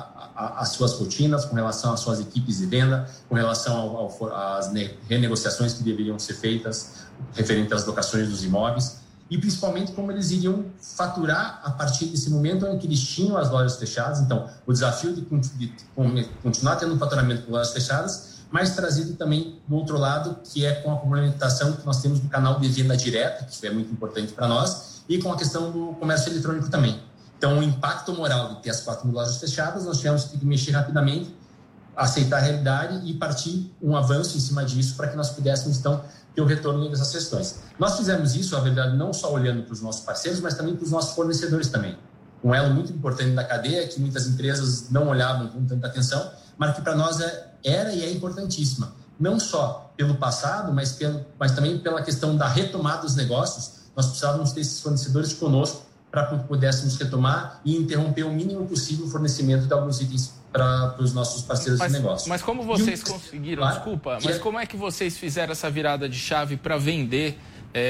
às suas rotinas, com relação às suas equipes de venda, com relação ao, ao, às renegociações que deveriam ser feitas referente às locações dos imóveis, e principalmente como eles iriam faturar a partir desse momento em que eles tinham as lojas fechadas. Então, o desafio de, de continuar tendo um faturamento com lojas fechadas, mas trazido também do outro lado, que é com a complementação que nós temos do canal de venda direta, que é muito importante para nós, e com a questão do comércio eletrônico também. Então, o impacto moral de ter as quatro mil lojas fechadas, nós tivemos que mexer rapidamente, aceitar a realidade e partir um avanço em cima disso para que nós pudéssemos, então, ter o retorno dessas questões. Nós fizemos isso, na verdade, não só olhando para os nossos parceiros, mas também para os nossos fornecedores também. Um elo muito importante da cadeia, que muitas empresas não olhavam com tanta atenção, mas que para nós é, era e é importantíssima. Não só pelo passado, mas, pelo, mas também pela questão da retomada dos negócios. Nós precisávamos ter esses fornecedores conosco para que pudéssemos retomar e interromper o mínimo possível o fornecimento de alguns itens para os nossos parceiros mas, de negócio. Mas como vocês um... conseguiram, claro, desculpa, mas é... como é que vocês fizeram essa virada de chave para vender,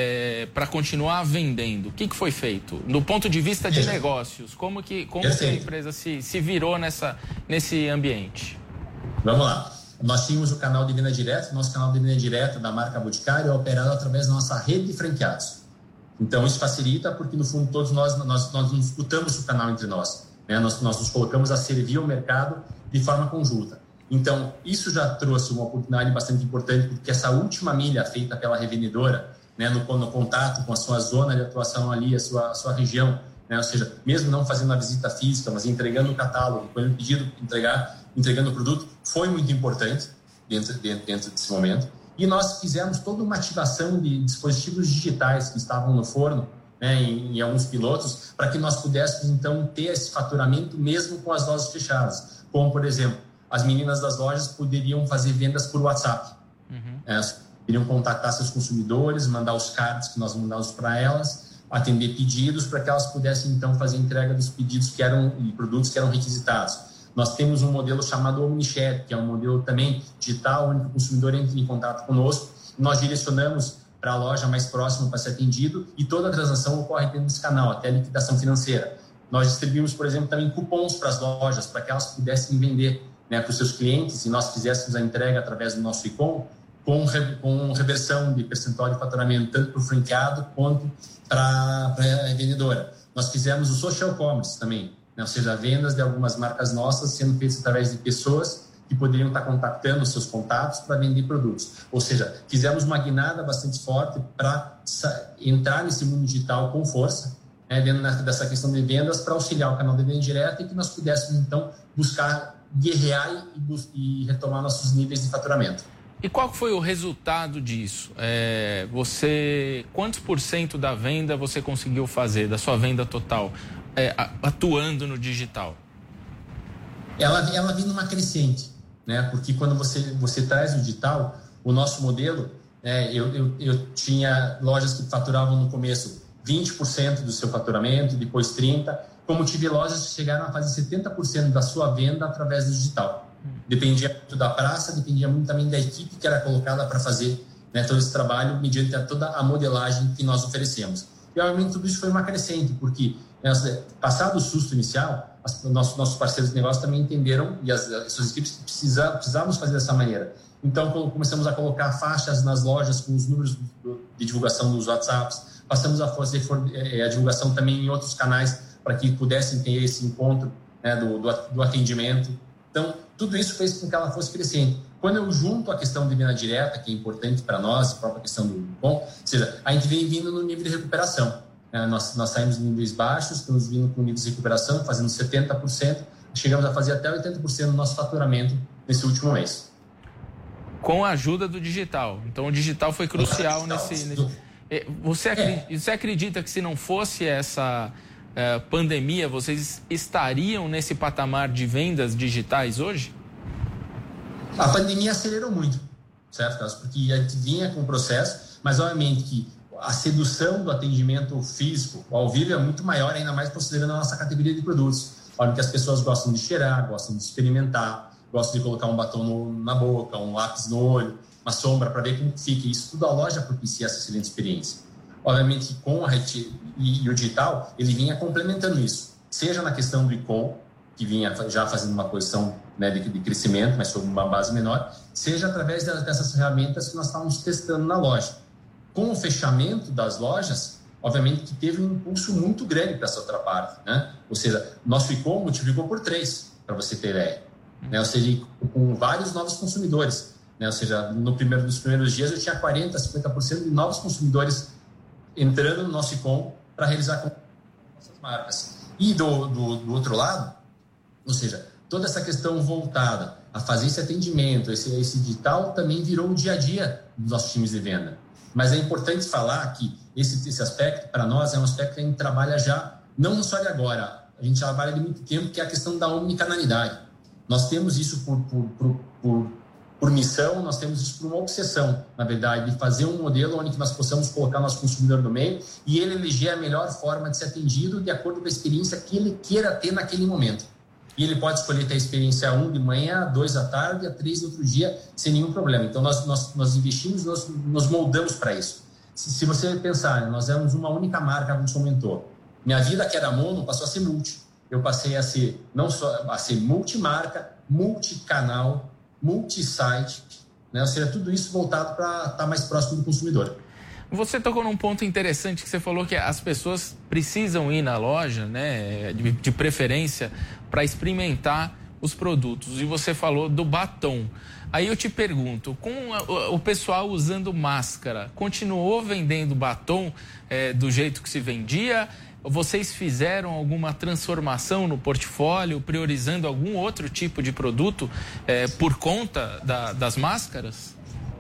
é, para continuar vendendo? O que, que foi feito? Do ponto de vista de Perfeito. negócios, como que, como que a empresa se, se virou nessa, nesse ambiente? Vamos lá. Nós tínhamos o canal de venda direta, nosso canal de venda direta da marca Boticário é operado através da nossa rede de franqueados. Então, isso facilita porque, no fundo, todos nós, nós, nós disputamos o canal entre nós. Né? Nós, nós nos colocamos a servir o mercado de forma conjunta. Então, isso já trouxe uma oportunidade bastante importante, porque essa última milha feita pela revendedora, né, no, no contato com a sua zona de atuação ali, a sua, a sua região, né? Ou seja, mesmo não fazendo a visita física, mas entregando o catálogo, quando pedido, entregar, entregando o produto, foi muito importante dentro, dentro, dentro desse momento. E nós fizemos toda uma ativação de dispositivos digitais que estavam no forno, né, em, em alguns pilotos, para que nós pudéssemos, então, ter esse faturamento mesmo com as lojas fechadas. Como, por exemplo, as meninas das lojas poderiam fazer vendas por WhatsApp. Uhum. É, poderiam contactar seus consumidores, mandar os cards que nós mandávamos para elas, atender pedidos para que elas pudessem, então, fazer entrega dos pedidos que eram, e produtos que eram requisitados. Nós temos um modelo chamado OmniShare, que é um modelo também digital, onde o consumidor entra em contato conosco. Nós direcionamos para a loja mais próxima para ser atendido e toda a transação ocorre dentro desse canal, até a liquidação financeira. Nós distribuímos, por exemplo, também cupons para as lojas, para que elas pudessem vender, né, para os seus clientes, e nós fizéssemos a entrega através do nosso e-com, com, com reversão de percentual de faturamento, tanto para o franqueado quanto para a vendedora. Nós fizemos o social commerce também, ou seja, vendas de algumas marcas nossas sendo feitas através de pessoas que poderiam estar contactando os seus contatos para vender produtos. Ou seja, fizemos uma guinada bastante forte para entrar nesse mundo digital com força, né, dentro dessa questão de vendas, para auxiliar o canal de venda direta e que nós pudéssemos, então, buscar guerrear e, e retomar nossos níveis de faturamento. E qual foi o resultado disso? É, você, quantos por cento da venda você conseguiu fazer, da sua venda total, é, atuando no digital? Ela, ela vem numa crescente, né? Porque quando você, você traz o digital, o nosso modelo, é, eu, eu, eu tinha lojas que faturavam no começo vinte por cento do seu faturamento, depois trinta por cento, como tive lojas que chegaram a fazer setenta por cento da sua venda através do digital. Dependia muito da praça, dependia muito também da equipe que era colocada para fazer, né, todo esse trabalho, mediante a toda a modelagem que nós oferecemos. E, obviamente, tudo isso foi uma crescente, porque, né, passado o susto inicial, as, nossos, nossos parceiros de negócio também entenderam, e as, as suas equipes, que precisa, precisávamos fazer dessa maneira. Então, começamos a colocar faixas nas lojas com os números de divulgação dos WhatsApps, passamos a fazer a divulgação também em outros canais para que pudessem ter esse encontro, né, do, do, do atendimento. Então, tudo isso fez com que ela fosse crescendo. Quando eu junto a questão de venda direta, que é importante para nós, a própria questão do bom, ou seja, a gente vem vindo no nível de recuperação. É, nós, nós saímos em níveis baixos, estamos vindo com níveis de recuperação, fazendo setenta por cento, chegamos a fazer até oitenta por cento do nosso faturamento nesse último mês. Com a ajuda do digital. Então, o digital foi crucial digital, nesse... nesse... Você, acredita, é. você acredita que se não fosse essa... Uh, pandemia, vocês estariam nesse patamar de vendas digitais hoje? A pandemia acelerou muito, certo, Carlos? Porque a gente vinha com o processo, mas obviamente que a sedução do atendimento físico ao vivo é muito maior, ainda mais considerando a nossa categoria de produtos. Olha que as pessoas gostam de cheirar, gostam de experimentar, gostam de colocar um batom no, na boca, um lápis no olho, uma sombra para ver como fica. Isso tudo a loja propicia essa excelente experiência. Obviamente, com a rede e, e o digital, ele vinha complementando isso. Seja na questão do e-com, que vinha já fazendo uma posição, né, de, de crescimento, mas sobre uma base menor, seja através dessas ferramentas que nós estávamos testando na loja. Com o fechamento das lojas, obviamente que teve um impulso muito grande para essa outra parte, né? Ou seja, nosso e-com multiplicou por três, para você ter ideia. Né? Ou seja, com vários novos consumidores. Né? Ou seja, no primeiro, nos primeiros dias eu tinha quarenta por cento, cinquenta por cento de novos consumidores entrando no nosso e-com para realizar com nossas marcas. E do, do, do outro lado, ou seja, toda essa questão voltada a fazer esse atendimento, esse, esse digital, também virou o dia a dia dos nossos times de venda. Mas é importante falar que esse, esse aspecto, para nós, é um aspecto que a gente trabalha já, não só de agora, a gente trabalha de muito tempo, que é a questão da omnicanalidade. Nós temos isso por, por, por, por Por missão, nós temos isso por uma obsessão, na verdade, de fazer um modelo onde nós possamos colocar nosso consumidor no meio e ele eleger a melhor forma de ser atendido de acordo com a experiência que ele queira ter naquele momento. E ele pode escolher ter a experiência um de manhã, dois à tarde, a três no outro dia, sem nenhum problema. Então, nós, nós, nós investimos, nós nos moldamos para isso. Se, se você pensar, nós éramos uma única marca, como você comentou. Minha vida, que era mono, passou a ser multi. Eu passei a ser, não só a ser multimarca, multicanal, multi-site, né? Ou seja, tudo isso voltado para estar mais próximo do consumidor. Você tocou num ponto interessante que você falou que as pessoas precisam ir na loja, né, de, de preferência, para experimentar os produtos. E você falou do batom. Aí eu te pergunto, com a, o pessoal usando máscara, continuou vendendo batom é, do jeito que se vendia? Vocês fizeram alguma transformação no portfólio, priorizando algum outro tipo de produto é, por conta da, das máscaras?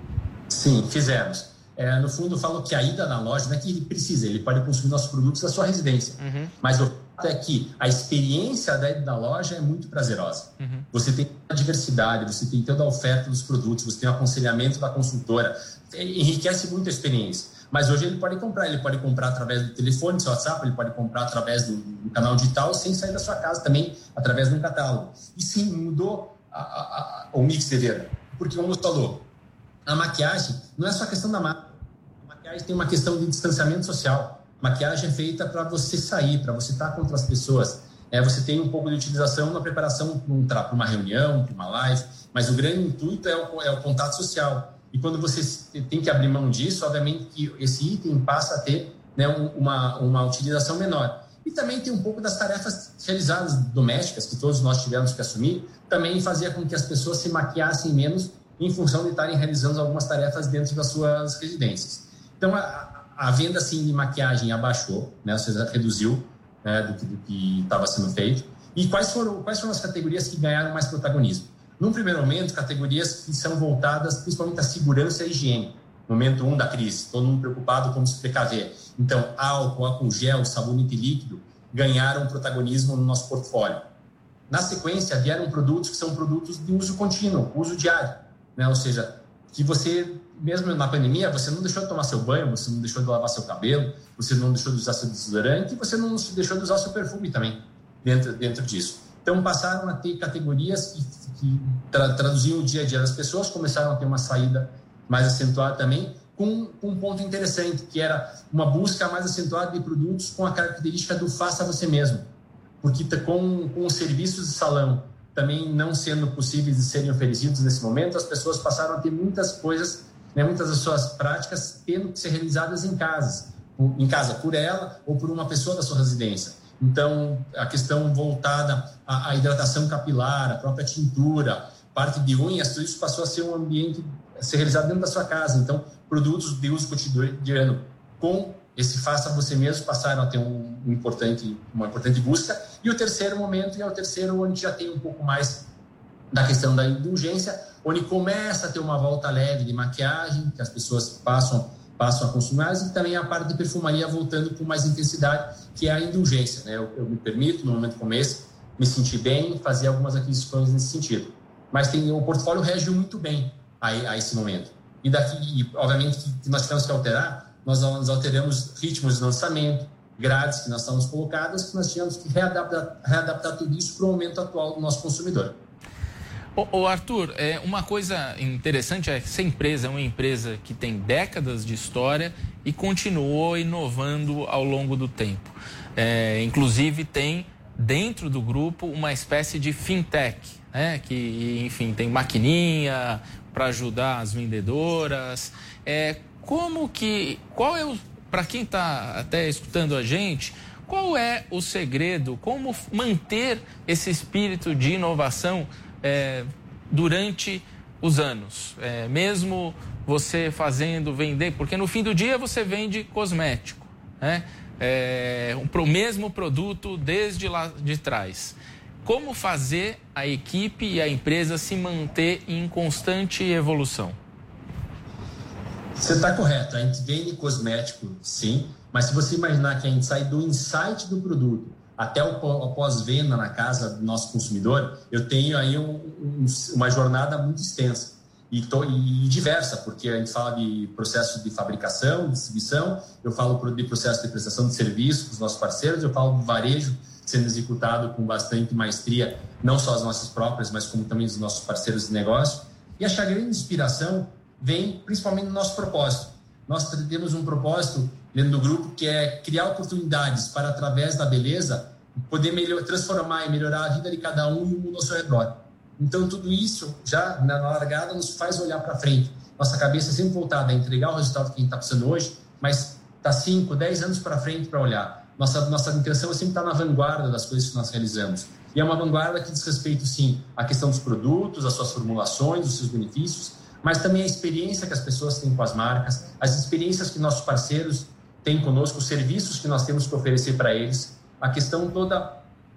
Sim, fizemos. É, no fundo, eu falo que a ida na loja não é que ele precisa, ele pode consumir nossos produtos da sua residência. Uhum. Mas o fato é que a experiência da ida na loja é muito prazerosa. Uhum. Você tem a diversidade, você tem toda a oferta dos produtos, você tem o aconselhamento da consultora, enriquece muito a experiência. Mas hoje ele pode comprar, ele pode comprar através do telefone, do seu WhatsApp, ele pode comprar através do, do canal digital, sem sair da sua casa também, através de um catálogo. E sim, mudou a, a, a, o mix de venda. Porque, como você falou, a maquiagem não é só a questão da maquiagem. A maquiagem tem uma questão de distanciamento social. A maquiagem é feita para você sair, para você estar com outras pessoas. É, você tem um pouco de utilização na preparação para uma reunião, para uma live, mas o grande intuito é o, é o contato social. E quando você tem que abrir mão disso, obviamente que esse item passa a ter, né, uma, uma utilização menor. E também tem um pouco das tarefas realizadas domésticas, que todos nós tivemos que assumir, também fazia com que as pessoas se maquiassem menos em função de estarem realizando algumas tarefas dentro das suas residências. Então, a, a venda assim, de maquiagem abaixou, né, ou seja, reduziu, né, do, do que estava sendo feito. E quais foram, quais foram as categorias que ganharam mais protagonismo? Num primeiro momento, categorias que são voltadas principalmente à segurança e à higiene. Momento um da crise, todo mundo preocupado como se precaver. Então, álcool, álcool gel, sabonete líquido ganharam protagonismo no nosso portfólio. Na sequência, vieram produtos que são produtos de uso contínuo, uso diário, né? Ou seja, que você, mesmo na pandemia, você não deixou de tomar seu banho, você não deixou de lavar seu cabelo, você não deixou de usar seu desodorante e você não deixou de usar seu perfume também dentro, dentro disso. Então, passaram a ter categorias que, que tra, traduziam o dia a dia das pessoas, começaram a ter uma saída mais acentuada também, com, com um ponto interessante, que era uma busca mais acentuada de produtos com a característica do faça você mesmo. Porque com, com os serviços de salão também não sendo possíveis de serem oferecidos nesse momento, as pessoas passaram a ter muitas coisas, né, muitas das suas práticas tendo que ser realizadas em casa, em casa por ela ou por uma pessoa da sua residência. Então, a questão voltada à, à hidratação capilar, a própria tintura, parte de unhas, tudo isso passou a ser um ambiente a ser realizado dentro da sua casa. Então, produtos de uso cotidiano com esse faça você mesmo passaram a ter um, um importante, uma importante busca. E o terceiro momento, e é o terceiro onde já tem um pouco mais da questão da indulgência, onde começa a ter uma volta leve de maquiagem, que as pessoas passam, passam a consumir mais, e também a parte de perfumaria voltando com mais intensidade, que é a indulgência, né? Eu, eu me permito, no momento como esse, me sentir bem, fazer algumas aquisições nesse sentido. Mas tem, o portfólio reagiu muito bem a, a esse momento. E, daqui, e obviamente, que, que nós tivemos que alterar, nós, nós alteramos ritmos de lançamento, grades que nós estamos colocadas, que nós tínhamos que readaptar, readaptar tudo isso para o momento atual do nosso consumidor. Ô, ô Arthur, é, uma coisa interessante é que essa empresa é uma empresa que tem décadas de história e continuou inovando ao longo do tempo. É, inclusive tem dentro do grupo uma espécie de fintech, né? Que, enfim, tem maquininha para ajudar as vendedoras. É, como que, qual é o, para quem está até escutando a gente, qual é o segredo, como manter esse espírito de inovação é, durante os anos, é, mesmo você fazendo, vender, porque no fim do dia você vende cosmético, né? É, o mesmo produto desde lá de trás. Como fazer a equipe e a empresa se manter em constante evolução? Você está correto, a gente vende cosmético, sim, mas se você imaginar que a gente sai do insight do produto até o pós-venda na casa do nosso consumidor, eu tenho aí um, um, uma jornada muito extensa e, to, e diversa, porque a gente fala de processo de fabricação, distribuição, eu falo de processo de prestação de serviço para os nossos parceiros, eu falo do varejo sendo executado com bastante maestria, não só as nossas próprias, mas como também os nossos parceiros de negócio. E a grande inspiração vem principalmente no nosso propósito. Nós temos um propósito dentro do grupo que é criar oportunidades para, através da beleza, poder melhor, transformar e melhorar a vida de cada um e o mundo ao seu redor. Então, tudo isso, já na largada, nos faz olhar para frente. Nossa cabeça é sempre voltada a entregar o resultado que a gente está precisando hoje, mas está cinco, dez anos para frente para olhar. Nossa, nossa intenção é sempre estar na vanguarda das coisas que nós realizamos. E é uma vanguarda que diz respeito, sim, à questão dos produtos, às suas formulações, os seus benefícios, mas também a experiência que as pessoas têm com as marcas, as experiências que nossos parceiros têm conosco, os serviços que nós temos que oferecer para eles, a questão toda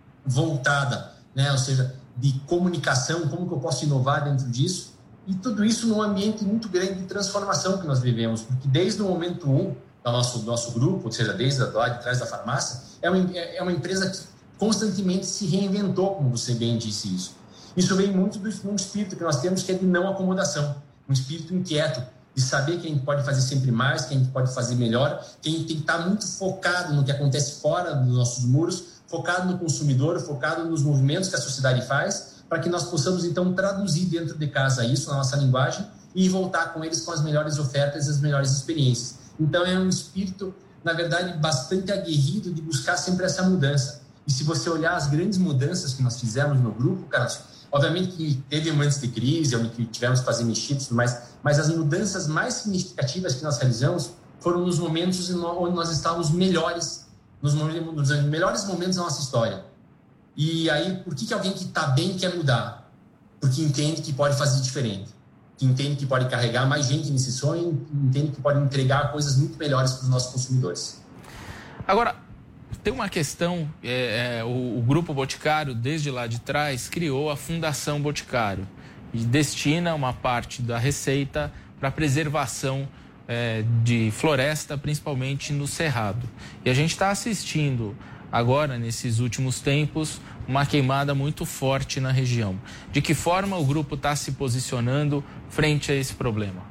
voltada, né? Ou seja, de comunicação, como que eu posso inovar dentro disso, e tudo isso num ambiente muito grande de transformação que nós vivemos, porque desde o momento um do nosso, do nosso grupo, ou seja, desde lá de trás da farmácia, é uma, é uma empresa que constantemente se reinventou, como você bem disse isso. Isso vem muito do, de um espírito que nós temos, que é de não acomodação, um espírito inquieto, de saber que a gente pode fazer sempre mais, que a gente pode fazer melhor, que a gente tem que estar muito focado no que acontece fora dos nossos muros, focado no consumidor, focado nos movimentos que a sociedade faz, para que nós possamos, então, traduzir dentro de casa isso na nossa linguagem e voltar com eles com as melhores ofertas e as melhores experiências. Então, é um espírito, na verdade, bastante aguerrido de buscar sempre essa mudança. E se você olhar as grandes mudanças que nós fizemos no grupo, Carlos, obviamente que teve momentos de crise, onde tivemos que fazer mexidas e tudo mais, mas as mudanças mais significativas que nós realizamos foram nos momentos onde nós estávamos melhores, nos, nos melhores momentos da nossa história. E aí, por que, que alguém que está bem quer mudar? Porque entende que pode fazer diferente, que entende que pode carregar mais gente nesse sonho, entende que pode entregar coisas muito melhores para os nossos consumidores. Agora, tem uma questão, é, é, o, o Grupo Boticário, desde lá de trás, criou a Fundação Boticário. e destina uma parte da receita para a preservação é, de floresta, principalmente no Cerrado. E a gente está assistindo agora, nesses últimos tempos, uma queimada muito forte na região. De que forma o grupo está se posicionando frente a esse problema?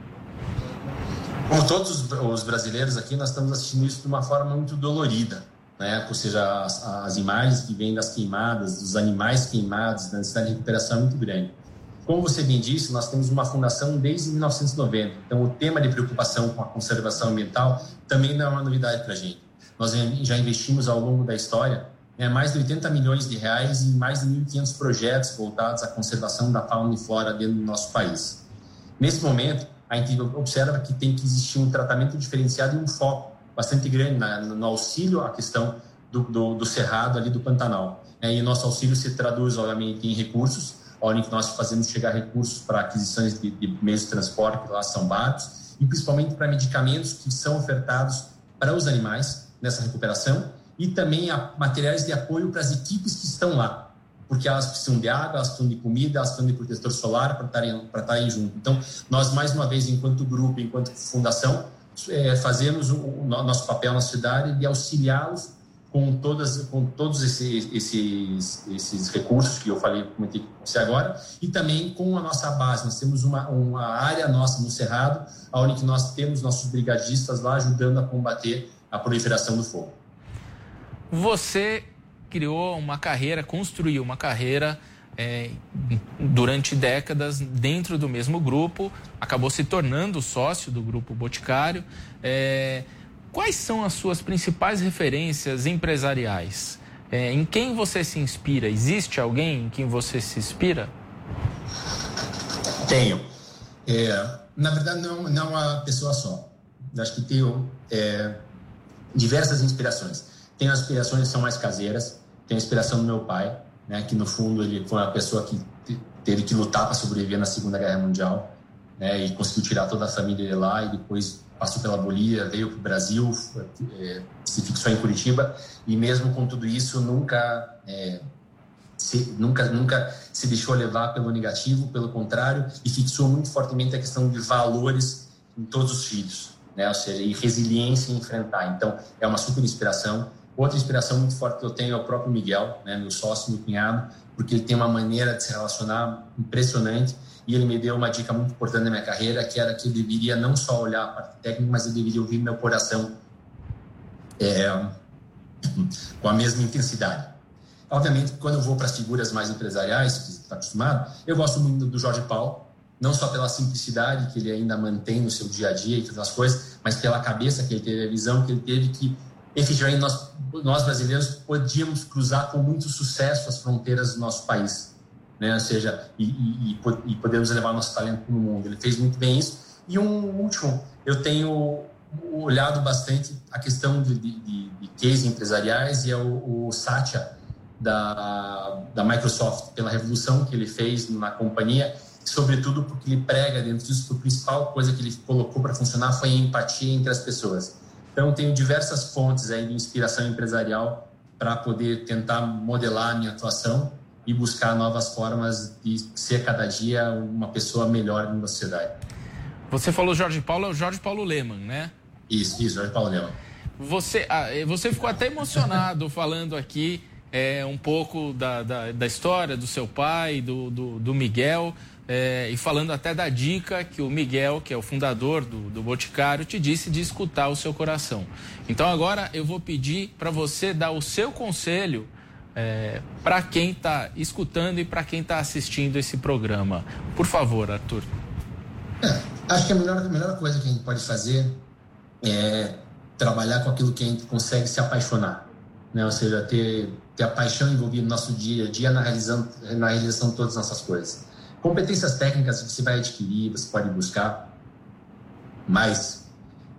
Como todos os brasileiros aqui, nós estamos assistindo isso de uma forma muito dolorida, né? Ou seja, as, as imagens que vêm das queimadas, dos animais queimados, da necessidade de recuperação é muito grande. Como você bem disse, nós temos uma fundação desde mil novecentos e noventa, então o tema de preocupação com a conservação ambiental também não é uma novidade para a gente. Nós já investimos ao longo da história né, mais de oitenta milhões de reais em mais de mil e quinhentos projetos voltados à conservação da fauna e flora dentro do nosso país. Nesse momento, a gente observa que tem que existir um tratamento diferenciado e um foco bastante grande na, no auxílio à questão do, do, do Cerrado ali do Pantanal. É, e o nosso auxílio se traduz, obviamente, em recursos, onde nós fazemos chegar recursos para aquisições de, de meios de transporte, que lá são barcos, e principalmente para medicamentos que são ofertados para os animais nessa recuperação, e também a materiais de apoio para as equipes que estão lá, porque elas precisam de água, elas precisam de comida, elas precisam de protetor solar para estarem, para estarem junto. Então, nós, mais uma vez, enquanto grupo, enquanto fundação, é, fazemos o, o nosso papel na cidade de auxiliá-los com, todas, com todos esses, esses, esses recursos que eu falei, comentei com você agora, e também com a nossa base. Nós temos uma, uma área nossa no Cerrado, onde nós temos nossos brigadistas lá ajudando a combater a proliferação do fogo. Você criou uma carreira, construiu uma carreira é, durante décadas dentro do mesmo grupo, acabou se tornando sócio do Grupo Boticário. É, quais são as suas principais referências empresariais? É, em quem você se inspira? Existe alguém em quem você se inspira? Tenho. É, na verdade, não, não uma pessoa só. Acho que tenho é, diversas inspirações. Tem as inspirações que são mais caseiras. Tem a inspiração do meu pai, né, que no fundo ele foi uma pessoa que teve que lutar para sobreviver na Segunda Guerra Mundial, né, e conseguiu tirar toda a família de lá e depois passou pela Bolívia, veio para o Brasil, é, se fixou em Curitiba e mesmo com tudo isso nunca, é, se, nunca, nunca se deixou levar pelo negativo, pelo contrário, e fixou muito fortemente a questão de valores em todos os filhos, né, ou seja, e resiliência em enfrentar. Então, é uma super inspiração. Outra inspiração muito forte que eu tenho é o próprio Miguel, né, meu sócio, meu cunhado, porque ele tem uma maneira de se relacionar impressionante e ele me deu uma dica muito importante na minha carreira, que era que eu deveria não só olhar a parte técnica, mas eu deveria ouvir meu coração é, com a mesma intensidade. Obviamente, quando eu vou para as figuras mais empresariais, que você está acostumado, eu gosto muito do Jorge Paulo, não só pela simplicidade que ele ainda mantém no seu dia a dia e todas as coisas, mas pela cabeça que ele teve, a visão que ele teve que efetivamente, nós, nós brasileiros podíamos cruzar com muito sucesso as fronteiras do nosso país, né? Ou seja, e, e, e podemos levar nosso talento para o mundo. Ele fez muito bem isso. E um último, eu tenho olhado bastante a questão de, de, de case empresariais e é o, o Satya da, da Microsoft, pela revolução que ele fez na companhia, sobretudo porque ele prega dentro disso que a principal coisa que ele colocou para funcionar foi a empatia entre as pessoas. Então, tenho diversas fontes aí de inspiração empresarial para poder tentar modelar a minha atuação e buscar novas formas de ser cada dia uma pessoa melhor na sociedade. Você falou Jorge Paulo, é o Jorge Paulo Lemann, né? Isso, isso, Jorge Paulo Lemann. Você, você ficou até emocionado falando aqui é, um pouco da, da, da história do seu pai, do, do, do Miguel, é, e falando até da dica que o Miguel, que é o fundador do, do Boticário, te disse de escutar o seu coração. Então agora eu vou pedir para você dar o seu conselho é, para quem está escutando e para quem está assistindo esse programa. Por favor, Arthur. É, acho que a melhor, a melhor coisa que a gente pode fazer é trabalhar com aquilo que a gente consegue se apaixonar, né? Ou seja, ter, ter a paixão envolvida no nosso dia a dia na realização, na realização de todas as nossas coisas. Competências técnicas você vai adquirir, você pode buscar, mas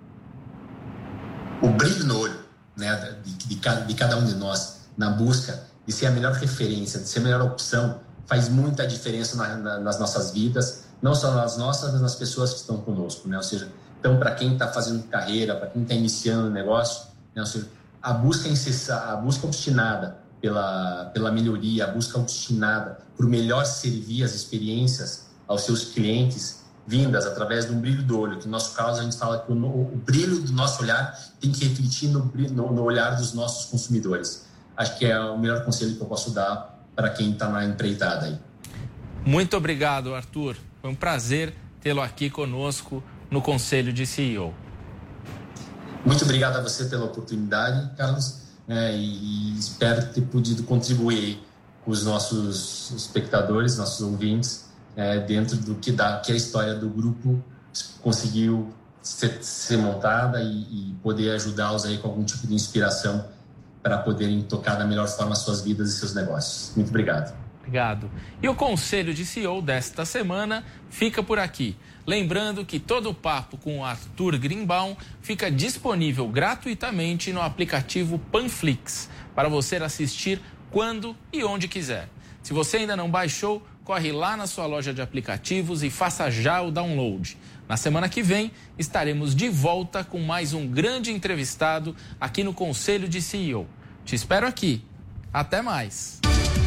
o brilho no olho, né, de, de, de cada um de nós na busca de ser a melhor referência, de ser a melhor opção, faz muita diferença na, na, nas nossas vidas, não só nas nossas, mas nas pessoas que estão conosco, né? Ou seja, então para quem está fazendo carreira, para quem está iniciando o negócio, né? Ou seja, a busca incessante, a busca obstinada pela, pela melhoria, a busca obstinada por melhor servir as experiências aos seus clientes, vindas através de um brilho do olho, que no nosso caso a gente fala que o, o brilho do nosso olhar tem que refletir no, no, no olhar dos nossos consumidores. Acho que é o melhor conselho que eu posso dar para quem está na empreitada aí. Muito obrigado, Arthur. Foi um prazer tê-lo aqui conosco no Conselho de C E O. Muito obrigado a você pela oportunidade, Carlos, é, e, e espero ter podido contribuir com os nossos espectadores, nossos ouvintes, é, dentro do que, dá, que a história do grupo conseguiu ser, ser montada e, e poder ajudá-los aí com algum tipo de inspiração para poderem tocar da melhor forma suas vidas e seus negócios. Muito obrigado. Obrigado. E o Conselho de C E O desta semana fica por aqui. Lembrando que todo o papo com o Arthur Greenbaum fica disponível gratuitamente no aplicativo Panflix, para você assistir quando e onde quiser. Se você ainda não baixou, corre lá na sua loja de aplicativos e faça já o download. Na semana que vem, estaremos de volta com mais um grande entrevistado aqui no Conselho de C E O. Te espero aqui. Até mais.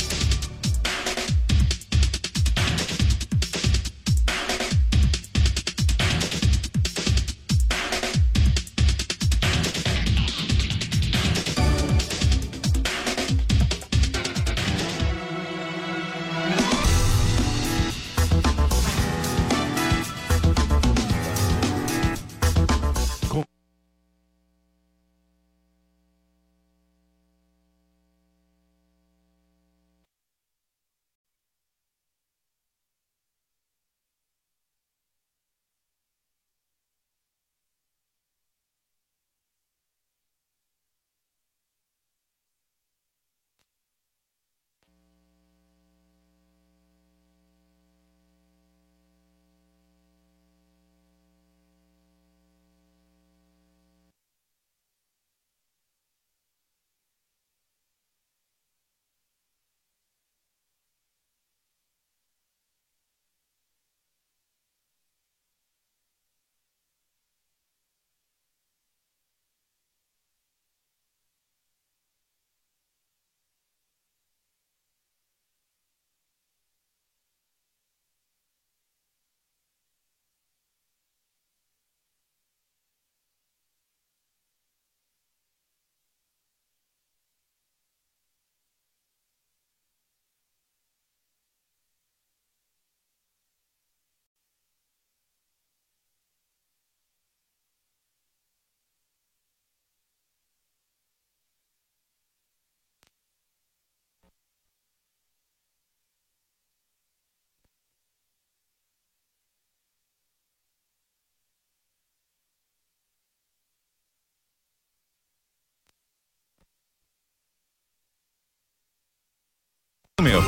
Meu.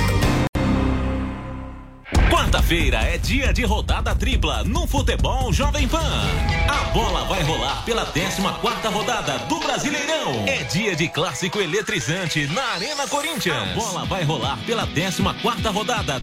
Quarta-feira é dia de rodada tripla no Futebol Jovem Pan. A bola vai rolar pela décima quarta rodada do Brasileirão. É dia de clássico eletrizante na Arena Corinthians. A bola vai rolar pela décima quarta rodada.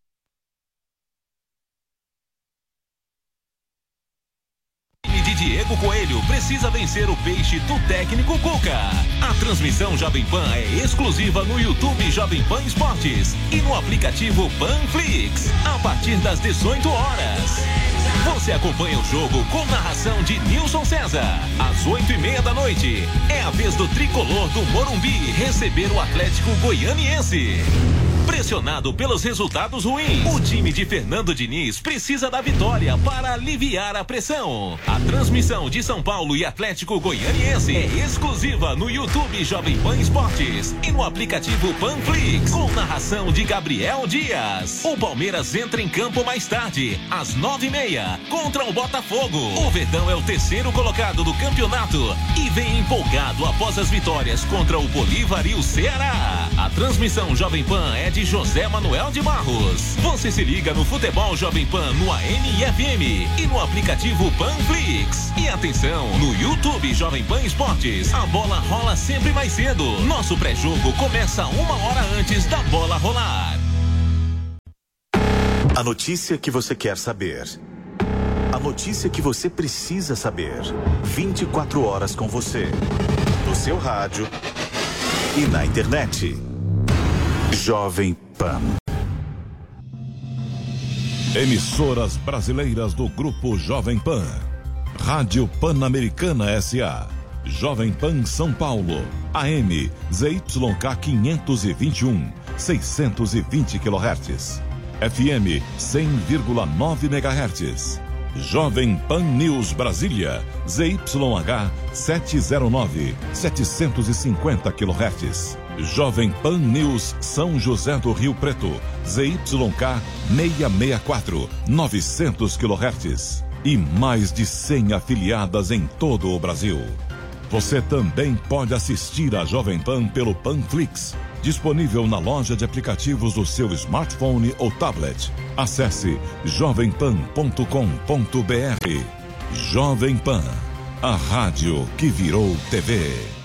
De Diego Coelho precisa vencer o peixe do técnico Cuca. A transmissão Jovem Pan é exclusiva no YouTube Jovem Pan Esportes e no aplicativo Panflix, a partir das dezoito horas. Você acompanha o jogo com narração de Nilson César. Às oito e meia da noite, é a vez do tricolor do Morumbi receber o Atlético Goianiense. Pressionado pelos resultados ruins, o time de Fernando Diniz precisa da vitória para aliviar a pressão. A transmissão de São Paulo e Atlético Goianiense é exclusiva no YouTube Jovem Pan Esportes e no aplicativo Panflix, com narração de Gabriel Dias. O Palmeiras entra em campo mais tarde, às nove e meia, contra o Botafogo. O Verdão é o terceiro colocado do campeonato e vem empolgado após as vitórias contra o Bolívar e o Ceará. A transmissão Jovem Pan é de José Manuel de Barros. Você se liga no Futebol Jovem Pan no A M e F M e no aplicativo Panflix. E atenção, no YouTube Jovem Pan Esportes, a bola rola sempre mais cedo. Nosso pré-jogo começa uma hora antes da bola rolar. A notícia que você quer saber. A notícia que você precisa saber. vinte e quatro horas com você. No seu rádio e na internet. Jovem Pan. Emissoras brasileiras do Grupo Jovem Pan. Rádio Pan-Americana S A. Jovem Pan São Paulo. A M Z Y K quinhentos e vinte e um, seiscentos e vinte quilohertz. F M cem vírgula nove megahertz. Jovem Pan News Brasília. Z Y H setecentos e nove, setecentos e cinquenta quilohertz. Jovem Pan News São José do Rio Preto. Z Y K seiscentos e sessenta e quatro, novecentos quilohertz. E mais de cem afiliadas em todo o Brasil. Você também pode assistir a Jovem Pan pelo Panflix, disponível na loja de aplicativos do seu smartphone ou tablet. Acesse jovem pan ponto com ponto br. Jovem Pan, a rádio que virou T V.